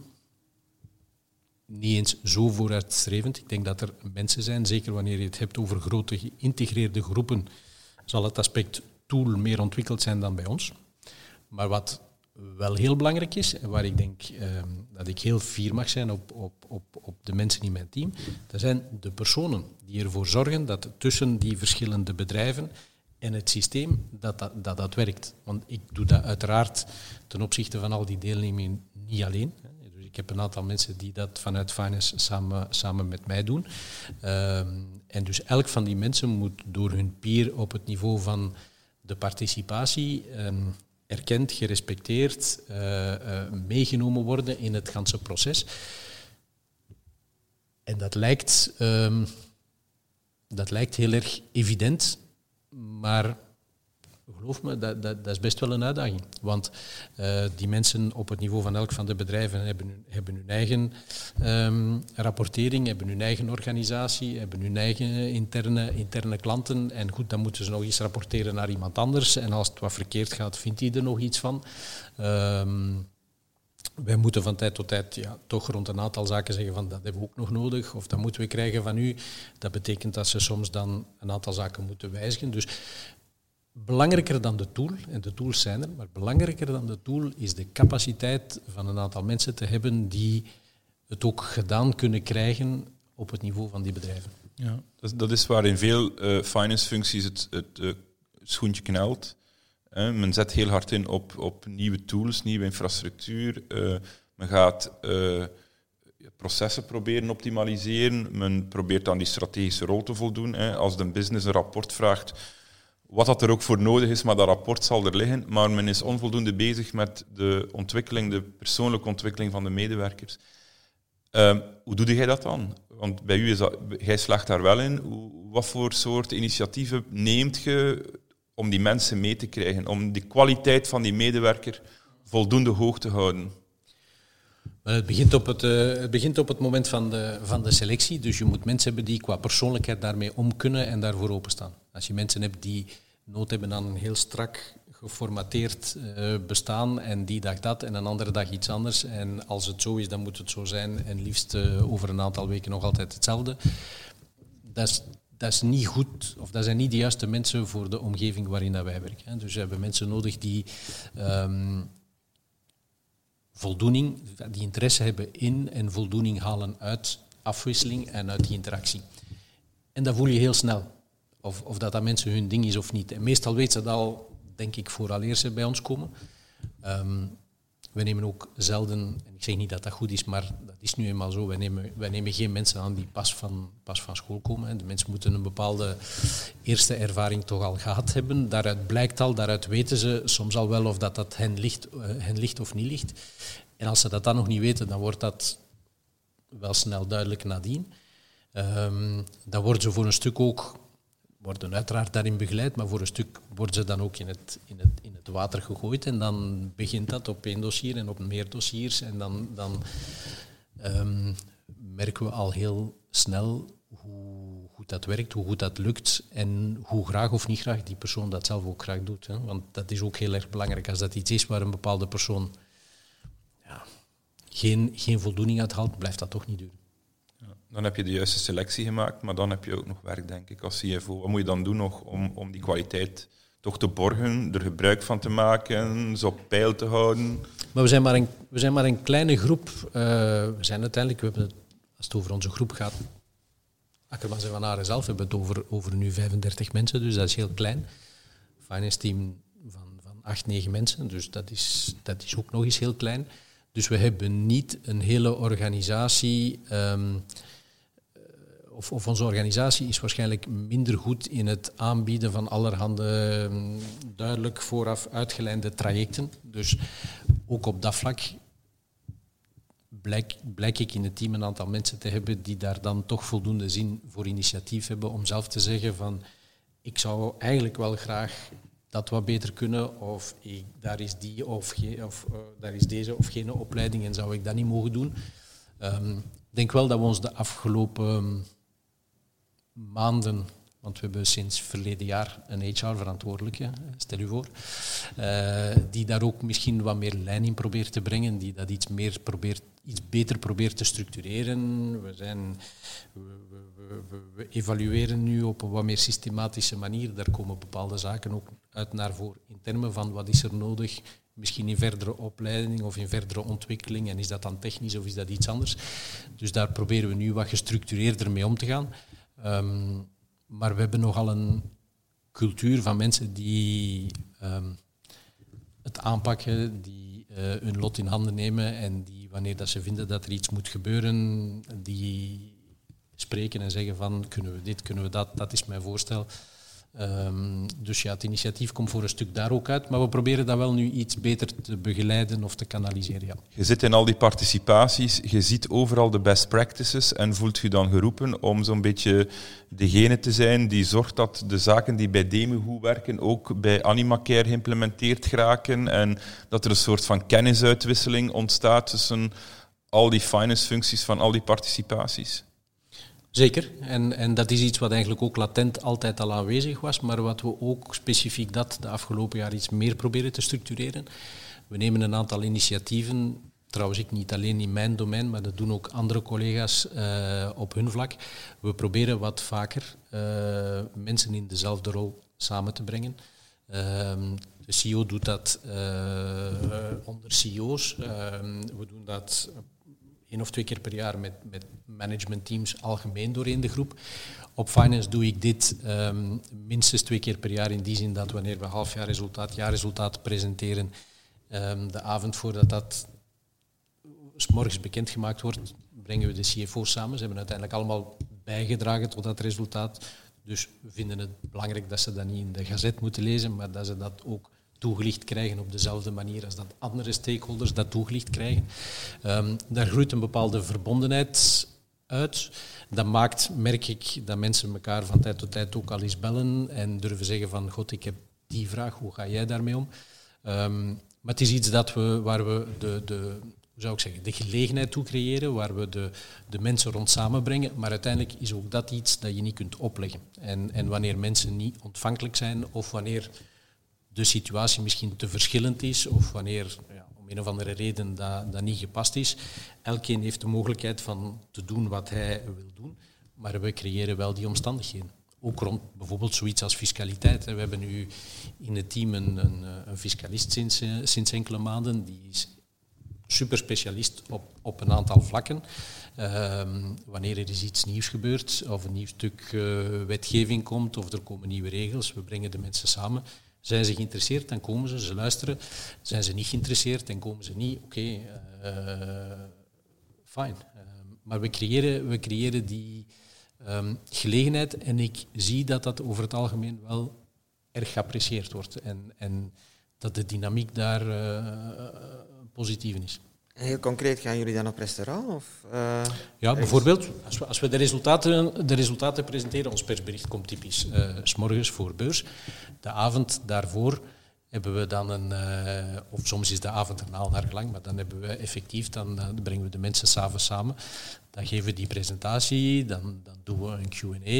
niet eens zo vooruitstrevend. Ik denk dat er mensen zijn, zeker wanneer je het hebt over grote geïntegreerde groepen, zal het aspect tool meer ontwikkeld zijn dan bij ons. Maar wat wel heel belangrijk is, en waar ik denk eh, dat ik heel fier mag zijn op, op, op, op de mensen in mijn team, dat zijn de personen die ervoor zorgen dat tussen die verschillende bedrijven en het systeem dat dat, dat, dat werkt. Want ik doe dat uiteraard ten opzichte van al die deelnemingen niet alleen. Dus ik heb een aantal mensen die dat vanuit finance samen, samen met mij doen. Um, en dus elk van die mensen moet door hun peer op het niveau van de participatie um, erkend, gerespecteerd, uh, uh, meegenomen worden in het ganse proces. En dat lijkt, um, dat lijkt heel erg evident, maar geloof me, dat, dat, dat is best wel een uitdaging. Want uh, die mensen op het niveau van elk van de bedrijven hebben hun, hebben hun eigen um, rapportering, hebben hun eigen organisatie, hebben hun eigen interne, interne klanten. En goed, dan moeten ze nog eens rapporteren naar iemand anders. En als het wat verkeerd gaat, vindt hij er nog iets van. Um, wij moeten van tijd tot tijd ja, toch rond een aantal zaken zeggen van dat hebben we ook nog nodig of dat moeten we krijgen van u. Dat betekent dat ze soms dan een aantal zaken moeten wijzigen. Dus belangrijker dan de tool, en de tools zijn er, maar belangrijker dan de tool is de capaciteit van een aantal mensen te hebben die het ook gedaan kunnen krijgen op het niveau van die bedrijven. Ja, dat, dat is waar in veel uh, finance-functies het, het uh, schoentje knelt. Uh, men zet heel hard in op, op nieuwe tools, nieuwe infrastructuur. Uh, men gaat uh, processen proberen optimaliseren. Men probeert aan die strategische rol te voldoen. Hè. Als de business een rapport vraagt, wat dat er ook voor nodig is, maar dat rapport zal er liggen. Maar men is onvoldoende bezig met de ontwikkeling, de persoonlijke ontwikkeling van de medewerkers. Uh, hoe doe jij dat dan? Want bij u is dat, jij slaagt daar wel in. Hoe, wat voor soort initiatieven neemt je om die mensen mee te krijgen, om die kwaliteit van die medewerker voldoende hoog te houden? Het begint op het, uh, het begint op het moment van de, van de selectie. Dus je moet mensen hebben die qua persoonlijkheid daarmee om kunnen en daarvoor openstaan. Als je mensen hebt die nood hebben aan een heel strak geformateerd uh, bestaan en die dag dat en een andere dag iets anders. En als het zo is, dan moet het zo zijn en liefst uh, over een aantal weken nog altijd hetzelfde. Dat is, dat is niet goed, of dat zijn niet de juiste mensen voor de omgeving waarin dat wij werken. Hè. Dus we hebben mensen nodig die um, voldoening, die interesse hebben in en voldoening halen uit afwisseling en uit die interactie. En dat voel je heel snel. Of, of dat dat mensen hun ding is of niet. En meestal weten ze dat al, denk ik, vooraleer ze bij ons komen. Um, wij nemen ook zelden, en ik zeg niet dat dat goed is, maar dat is nu eenmaal zo, wij nemen, wij nemen geen mensen aan die pas van, pas van school komen. Hè. De mensen moeten een bepaalde eerste ervaring toch al gehad hebben. Daaruit blijkt al, daaruit weten ze soms al wel of dat, dat hen, ligt, uh, hen ligt of niet ligt. En als ze dat dan nog niet weten, dan wordt dat wel snel duidelijk nadien. Um, dan worden ze voor een stuk ook... worden uiteraard daarin begeleid, maar voor een stuk worden ze dan ook in het, in het, in het water gegooid. En dan begint dat op één dossier en op meer dossiers. En dan, dan um, merken we al heel snel hoe goed dat werkt, hoe goed dat lukt en hoe graag of niet graag die persoon dat zelf ook graag doet. Hè. Want dat is ook heel erg belangrijk. Als dat iets is waar een bepaalde persoon ja, geen, geen voldoening uit haalt, blijft dat toch niet duren. Dan heb je de juiste selectie gemaakt, maar dan heb je ook nog werk, denk ik, als C F O. Wat moet je dan doen nog om, om die kwaliteit toch te borgen, er gebruik van te maken, ze op peil te houden? Maar we zijn maar een, we zijn maar een kleine groep. Uh, we zijn uiteindelijk, we hebben het, als het over onze groep gaat, Akkermans en Van Haren zelf, hebben het over, over nu vijfendertig mensen, dus dat is heel klein. Finance team van, van acht, negen mensen, dus dat is, dat is ook nog eens heel klein. Dus we hebben niet een hele organisatie... Um, Of, of onze organisatie is waarschijnlijk minder goed in het aanbieden van allerhande duidelijk vooraf uitgelijnde trajecten. Dus ook op dat vlak blijk, blijk ik in het team een aantal mensen te hebben die daar dan toch voldoende zin voor initiatief hebben om zelf te zeggen van ik zou eigenlijk wel graag dat wat beter kunnen of ik, daar is die of, ge, of uh, daar is deze of gene opleiding en zou ik dat niet mogen doen. Um, ik denk wel dat we ons de afgelopen maanden, want we hebben sinds verleden jaar een H R-verantwoordelijke, stel u voor, uh, die daar ook misschien wat meer lijn in probeert te brengen, die dat iets, meer probeert, iets beter probeert te structureren. We, zijn, we, we, we, we evalueren nu op een wat meer systematische manier. Daar komen bepaalde zaken ook uit naar voren in termen van wat is er nodig, misschien in verdere opleiding of in verdere ontwikkeling. En is dat dan technisch of is dat iets anders? Dus daar proberen we nu wat gestructureerder mee om te gaan. Um, maar we hebben nogal een cultuur van mensen die um, het aanpakken, die uh, hun lot in handen nemen en die, wanneer dat ze vinden dat er iets moet gebeuren, die spreken en zeggen van, kunnen we dit, kunnen we dat, dat is mijn voorstel. Um, dus ja, het initiatief komt voor een stuk daar ook uit, maar we proberen dat wel nu iets beter te begeleiden of te kanaliseren. Ja. Je zit in al die participaties, je ziet overal de best practices en voelt je dan geroepen om zo'n beetje degene te zijn die zorgt dat de zaken die bij Deme goed werken ook bij Animacare geïmplementeerd geraken en dat er een soort van kennisuitwisseling ontstaat tussen al die finance-functies van al die participaties. Zeker, en, en dat is iets wat eigenlijk ook latent altijd al aanwezig was, maar wat we ook specifiek dat de afgelopen jaar iets meer proberen te structureren. We nemen een aantal initiatieven trouwens ik niet alleen in mijn domein, maar dat doen ook andere collega's uh, op hun vlak. We proberen wat vaker uh, mensen in dezelfde rol samen te brengen. Uh, de C E O doet dat uh, onder C E O's. Uh, we doen dat één of twee keer per jaar met, met managementteams algemeen doorheen de groep. Op finance doe ik dit um, minstens twee keer per jaar in die zin dat wanneer we halfjaarresultaat, jaarresultaat presenteren, um, de avond voordat dat 's morgens bekendgemaakt wordt, brengen we de C F O's samen. Ze hebben uiteindelijk allemaal bijgedragen tot dat resultaat. Dus we vinden het belangrijk dat ze dat niet in de gazet moeten lezen, maar dat ze dat ook toegelicht krijgen op dezelfde manier als dat andere stakeholders dat toegelicht krijgen. Um, daar groeit een bepaalde verbondenheid uit. Dat maakt, merk ik, dat mensen elkaar van tijd tot tijd ook al eens bellen en durven zeggen van, god, ik heb die vraag, hoe ga jij daarmee om? Um, maar het is iets dat we, waar we de, de, hoe zou ik zeggen, de gelegenheid toe creëren, waar we de, de mensen rond samenbrengen, maar uiteindelijk is ook dat iets dat je niet kunt opleggen. En, en wanneer mensen niet ontvankelijk zijn of wanneer de situatie misschien te verschillend is of wanneer ja, om een of andere reden dat, dat niet gepast is. Elkeen heeft de mogelijkheid van te doen wat hij wil doen, maar we creëren wel die omstandigheden. Ook rond bijvoorbeeld zoiets als fiscaliteit. We hebben nu in het team een, een, een fiscalist sinds, sinds enkele maanden, die is super specialist op, op een aantal vlakken. Uh, wanneer er is iets nieuws gebeurt of een nieuw stuk uh, wetgeving komt of er komen nieuwe regels, we brengen de mensen samen. Zijn ze geïnteresseerd, dan komen ze, ze luisteren. Zijn ze niet geïnteresseerd, dan komen ze niet. Oké, okay, uh, fijn. Uh, maar we creëren, we creëren die um, gelegenheid en ik zie dat dat over het algemeen wel erg geapprecieerd wordt. En, en dat de dynamiek daar uh, positief is. En heel concreet, gaan jullie dan op restaurant? Of, uh, ja, bijvoorbeeld, als we, als we de, resultaten, de resultaten presenteren, ons persbericht komt typisch uh, 's morgens voor beurs. De avond daarvoor hebben we dan een, uh, of soms is de avond erna al naar gelang, maar dan hebben we effectief, dan, uh, dan brengen we de mensen s'avonds samen. Dan geven we die presentatie, dan, dan doen we een Q en A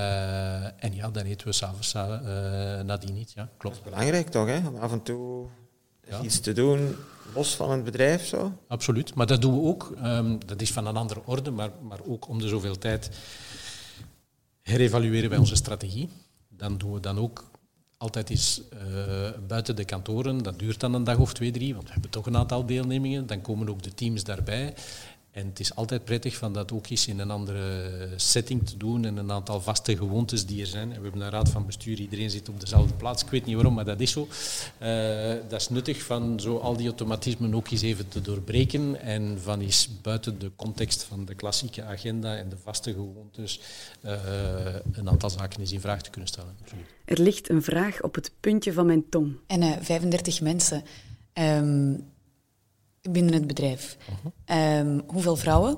uh, en ja, dan eten we s'avonds uh, nadien niet. Ja, klopt. Dat is belangrijk toch, hè? Om af en toe ja. iets te doen, los van het bedrijf, zo? Absoluut, maar dat doen we ook. Um, dat is van een andere orde, maar, maar ook om de zoveel tijd herevalueren wij onze strategie. Dan doen we dan ook altijd eens uh, buiten de kantoren. Dat duurt dan een dag of twee, drie, want we hebben toch een aantal deelnemingen. Dan komen ook de teams daarbij. En het is altijd prettig van dat ook eens in een andere setting te doen en een aantal vaste gewoontes die er zijn. En we hebben een raad van bestuur, iedereen zit op dezelfde plaats. Ik weet niet waarom, maar dat is zo. Uh, dat is nuttig van zo al die automatismen ook eens even te doorbreken en van eens buiten de context van de klassieke agenda en de vaste gewoontes uh, een aantal zaken eens in vraag te kunnen stellen. Absoluut. Er ligt een vraag op het puntje van mijn tong. En uh, vijfendertig mensen. Um, binnen het bedrijf. Uh-huh. Um, hoeveel vrouwen?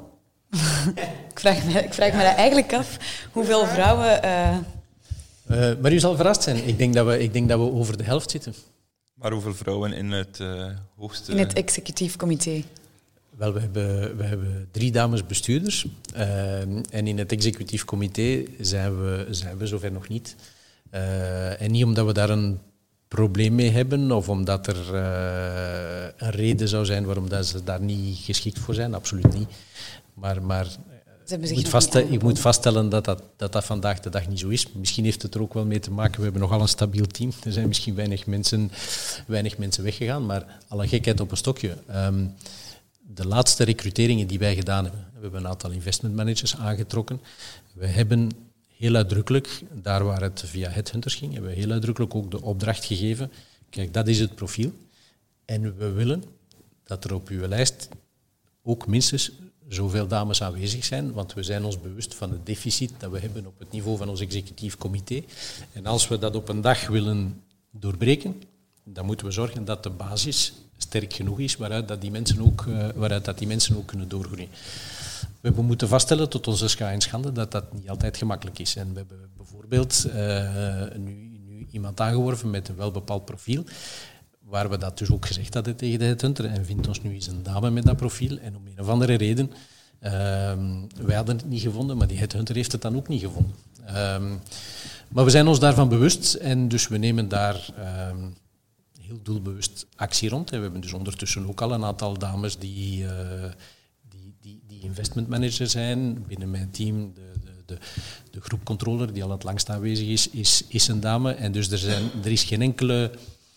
ik, vraag me, ik vraag me dat eigenlijk af. Hoeveel vrouwen... Uh... Uh, maar u zal verrast zijn. Ik denk, dat we, ik denk dat we over de helft zitten. Maar hoeveel vrouwen in het uh, hoogste... In het executief comité? Wel, we hebben, we hebben drie dames bestuurders. Uh, en in het executief comité zijn we, zijn we zover nog niet. Uh, en niet omdat we daar een probleem mee hebben of omdat er uh, een reden zou zijn waarom dat ze daar niet geschikt voor zijn, absoluut niet. Maar, maar ik, moet vaststellen, ik moet vaststellen dat dat, dat dat vandaag de dag niet zo is. Misschien heeft het er ook wel mee te maken, we hebben nogal een stabiel team. Er zijn misschien weinig mensen, weinig mensen weggegaan, maar alle gekheid op een stokje. Um, de laatste recruteringen die wij gedaan hebben, we hebben een aantal investment managers aangetrokken. We hebben heel uitdrukkelijk, daar waar het via headhunters ging, hebben we heel uitdrukkelijk ook de opdracht gegeven. Kijk, dat is het profiel. En we willen dat er op uw lijst ook minstens zoveel dames aanwezig zijn, want we zijn ons bewust van het deficit dat we hebben op het niveau van ons executief comité. En als we dat op een dag willen doorbreken, dan moeten we zorgen dat de basis sterk genoeg is waaruit dat die mensen ook, uh, waaruit dat die mensen ook kunnen doorgroeien. We hebben moeten vaststellen tot onze scha en schande dat dat niet altijd gemakkelijk is. En we hebben bijvoorbeeld uh, nu, nu iemand aangeworven met een welbepaald profiel, waar we dat dus ook gezegd hadden tegen de headhunter, en vindt ons nu eens een dame met dat profiel. En om een of andere reden, uh, wij hadden het niet gevonden, maar die headhunter heeft het dan ook niet gevonden. Uh, maar we zijn ons daarvan bewust en dus we nemen daar uh, heel doelbewust actie rond. We hebben dus ondertussen ook al een aantal dames die, uh, die, die, die investment manager zijn. Binnen mijn team, de, de, de, de groepcontroller die al het langst aanwezig is, is, is een dame. En dus er, zijn, er is geen enkele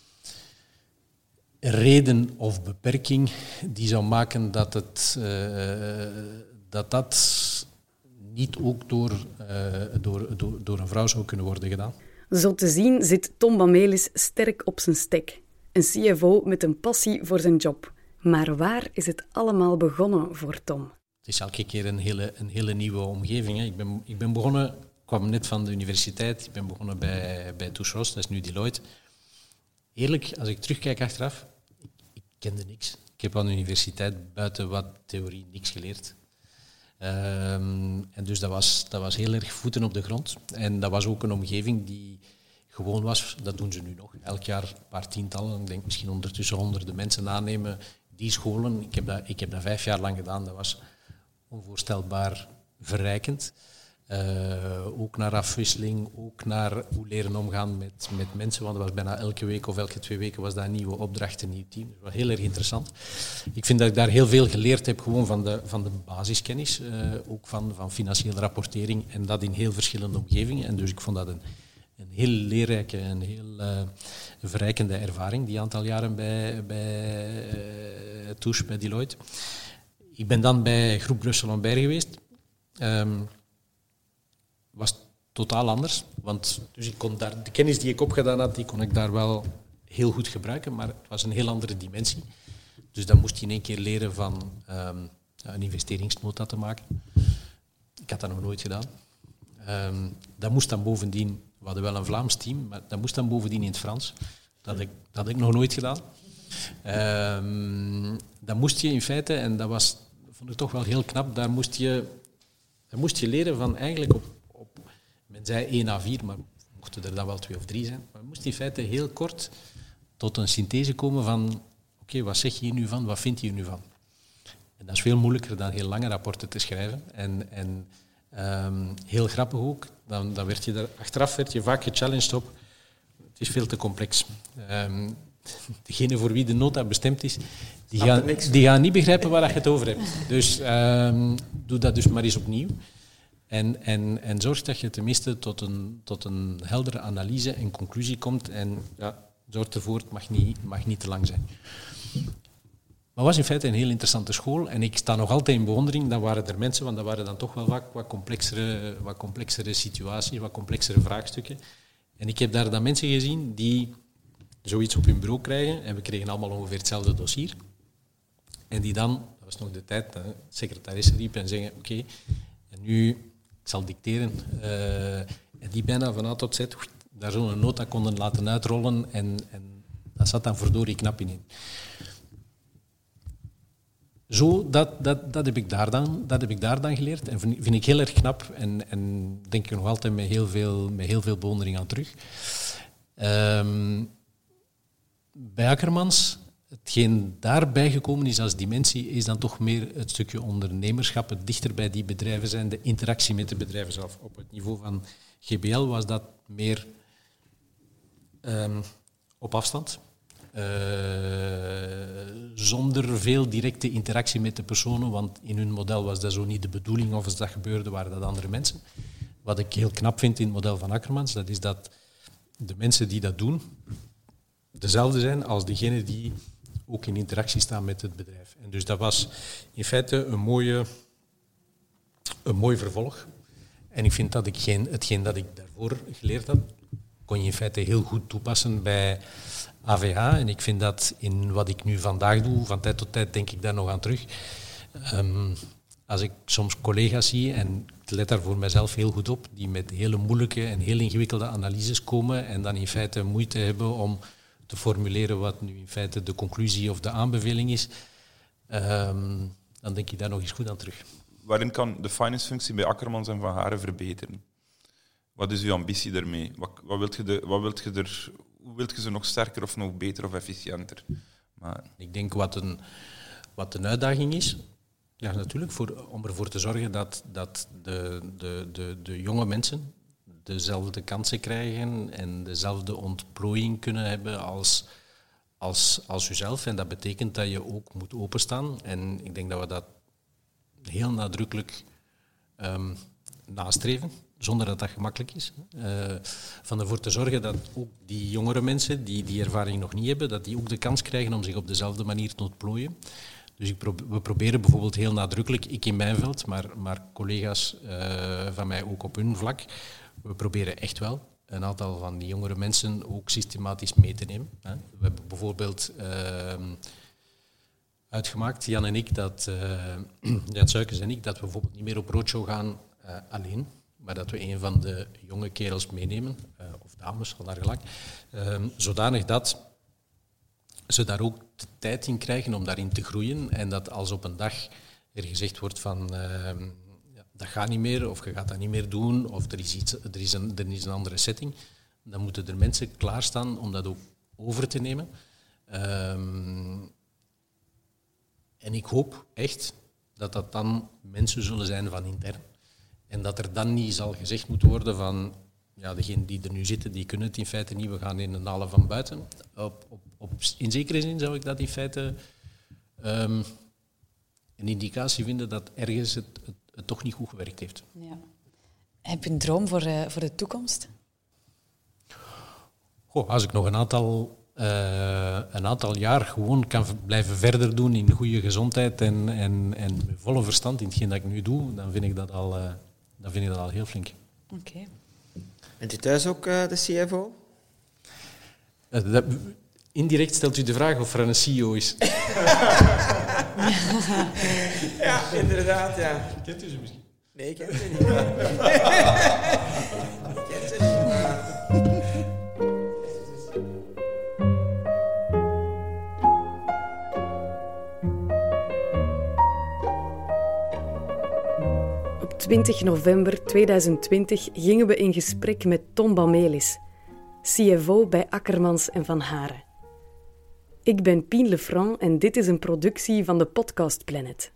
reden of beperking die zou maken dat het, uh, dat, dat niet ook door, uh, door, door, door een vrouw zou kunnen worden gedaan. Zo te zien zit Tom Bamelis sterk op zijn stek. Een C F O met een passie voor zijn job. Maar waar is het allemaal begonnen voor Tom? Het is elke keer een hele, een hele nieuwe omgeving. Hè. Ik, ben, ik ben begonnen, ik kwam net van de universiteit, ik ben begonnen bij, bij Touche, dat is nu Deloitte. Eerlijk, als ik terugkijk achteraf, ik, ik kende niks. Ik heb aan de universiteit buiten wat theorie niks geleerd. Um, en dus dat was, dat was heel erg voeten op de grond. En dat was ook een omgeving die gewoon was, dat doen ze nu nog. Elk jaar een paar tientallen, ik denk misschien ondertussen honderden mensen aannemen. Die scholen, ik heb dat, ik heb dat vijf jaar lang gedaan, dat was onvoorstelbaar verrijkend. Uh, ook naar afwisseling, ook naar hoe leren omgaan met, met mensen, want dat was bijna elke week of elke twee weken was dat een nieuwe opdracht, een nieuw team. Dat was heel erg interessant. Ik vind dat ik daar heel veel geleerd heb, gewoon van de, van de basiskennis, uh, ook van, van financiële rapportering en dat in heel verschillende omgevingen. En dus ik vond dat een, een heel leerrijke en heel uh, verrijkende ervaring, die aantal jaren bij, bij uh, Touche, bij Deloitte. Ik ben dan bij Groep Brussel-Lambert geweest. Um, was totaal anders, want dus ik kon daar, de kennis die ik opgedaan had, die kon ik daar wel heel goed gebruiken, maar het was een heel andere dimensie. Dus dan moest je in één keer leren van um, een investeringsnota te maken. Ik had dat nog nooit gedaan. Um, dat moest dan bovendien, we hadden wel een Vlaams team, maar dat moest dan bovendien in het Frans. Dat had ik, dat had ik nog nooit gedaan. Um, dat moest je in feite, en dat was, vond ik toch wel heel knap, daar moest je, daar moest je leren van eigenlijk op men zei één à vier, maar mochten er dan wel twee of drie zijn. Maar we moesten in feite heel kort tot een synthese komen van oké, okay, wat zeg je hier nu van, wat vind je hier nu van? En dat is veel moeilijker dan heel lange rapporten te schrijven. En, en um, heel grappig ook, dan, dan werd je daar, achteraf werd je vaak gechallenged op, het is veel te complex. Um, degene voor wie de nota bestemd is, die gaan, die gaan niet begrijpen waar je het over hebt. Dus um, doe dat dus maar eens opnieuw. En, en, en zorg dat je tenminste tot een, tot een heldere analyse en conclusie komt. En ja, zorg ervoor, het mag niet, mag niet te lang zijn. Maar het was in feite een heel interessante school. En ik sta nog altijd in bewondering. Dan waren er mensen, want dat waren dan toch wel wat, wat, complexere, wat complexere situaties, wat complexere vraagstukken. En ik heb daar dan mensen gezien die zoiets op hun bureau krijgen. En we kregen allemaal ongeveer hetzelfde dossier. En die dan, dat was nog de tijd, de secretaresse riep en zeggen, oké, okay, en nu, ik zal dicteren, uh, en die bijna van A tot Z daar zo'n nota konden laten uitrollen en, en dat zat dan verdorie knap in. Zo, dat, dat, dat, heb ik daar dan, dat heb ik daar dan geleerd en vind, vind ik heel erg knap en, en denk ik nog altijd met heel veel, met heel veel bewondering aan terug. Um, bij Akkermans, hetgeen daarbij gekomen is als dimensie, is dan toch meer het stukje ondernemerschap, het dichter bij die bedrijven zijn, de interactie met de bedrijven zelf. Op het niveau van G B L was dat meer um, op afstand. Uh, zonder veel directe interactie met de personen, want in hun model was dat zo niet de bedoeling, of als dat gebeurde, waren dat andere mensen. Wat ik heel knap vind in het model van Akkermans, dat is dat de mensen die dat doen, dezelfde zijn als degenen die ook in interactie staan met het bedrijf. En dus dat was in feite een mooie, een mooi vervolg. En ik vind dat ik geen, hetgeen dat ik daarvoor geleerd had, kon je in feite heel goed toepassen bij A V H. En ik vind dat in wat ik nu vandaag doe, van tijd tot tijd denk ik daar nog aan terug. Um, als ik soms collega's zie, en ik let daar voor mezelf heel goed op, die met hele moeilijke en heel ingewikkelde analyses komen en dan in feite moeite hebben om te formuleren wat nu in feite de conclusie of de aanbeveling is, um, dan denk ik daar nog eens goed aan terug. Waarin kan de finance-functie bij Akkermans en Van Haren verbeteren? Wat is uw ambitie daarmee? Wat, wat wilt je de, wat wilt je er, hoe wilt je ze nog sterker of nog beter of efficiënter? Maar ik denk wat een, wat een uitdaging is, ja, natuurlijk voor, om ervoor te zorgen dat, dat de, de, de, de jonge mensen dezelfde kansen krijgen en dezelfde ontplooiing kunnen hebben als, als, als jezelf. En dat betekent dat je ook moet openstaan. En ik denk dat we dat heel nadrukkelijk um, nastreven, zonder dat dat gemakkelijk is. Uh, van ervoor te zorgen dat ook die jongere mensen die die ervaring nog niet hebben, dat die ook de kans krijgen om zich op dezelfde manier te ontplooien. Dus ik pro- we proberen bijvoorbeeld heel nadrukkelijk, ik in mijn veld, maar, maar collega's uh, van mij ook op hun vlak, we proberen echt wel een aantal van die jongere mensen ook systematisch mee te nemen. Hè. We hebben bijvoorbeeld uh, uitgemaakt, Jan en ik, dat, uh, Jan Suikens en ik, dat we bijvoorbeeld niet meer op roadshow gaan uh, alleen, maar dat we een van de jonge kerels meenemen, uh, of dames, al naar gelang, uh, zodanig dat ze daar ook de tijd in krijgen om daarin te groeien en dat als op een dag er gezegd wordt van uh, ja, dat gaat niet meer of je gaat dat niet meer doen of er is, iets, er, is een, er is een andere setting, dan moeten er mensen klaarstaan om dat ook over te nemen. Um, en ik hoop echt dat dat dan mensen zullen zijn van intern. En dat er dan niet zal gezegd moeten worden van ja, degenen die er nu zitten, die kunnen het in feite niet, we gaan in een halen van buiten. Op, op, op, in zekere zin zou ik dat in feite um, een indicatie vinden dat ergens het, het, het toch niet goed gewerkt heeft. Ja. Heb je een droom voor, uh, voor de toekomst? Goh, als ik nog een aantal, uh, een aantal jaar gewoon kan v- blijven verder doen in goede gezondheid en, en, en met volle verstand in hetgeen dat ik nu doe, dan vind ik dat al, uh, dan vind ik dat al heel flink. Oké. Okay. Bent u thuis ook uh, de C F O? Uh, dat, indirect stelt u de vraag of er een C E O is. Ja, inderdaad, ja. Kent u ze misschien? Nee, ik ken ze niet. Ik ken ze niet. Op twintig november tweeduizend twintig gingen we in gesprek met Tom Bamelis, C F O bij Akkermans en Van Haren. Ik ben Pien Lefranc en dit is een productie van de Podcast Planet.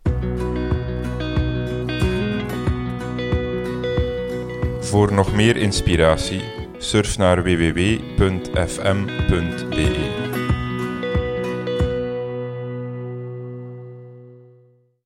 Voor nog meer inspiratie, surf naar w w w punt f m punt b e.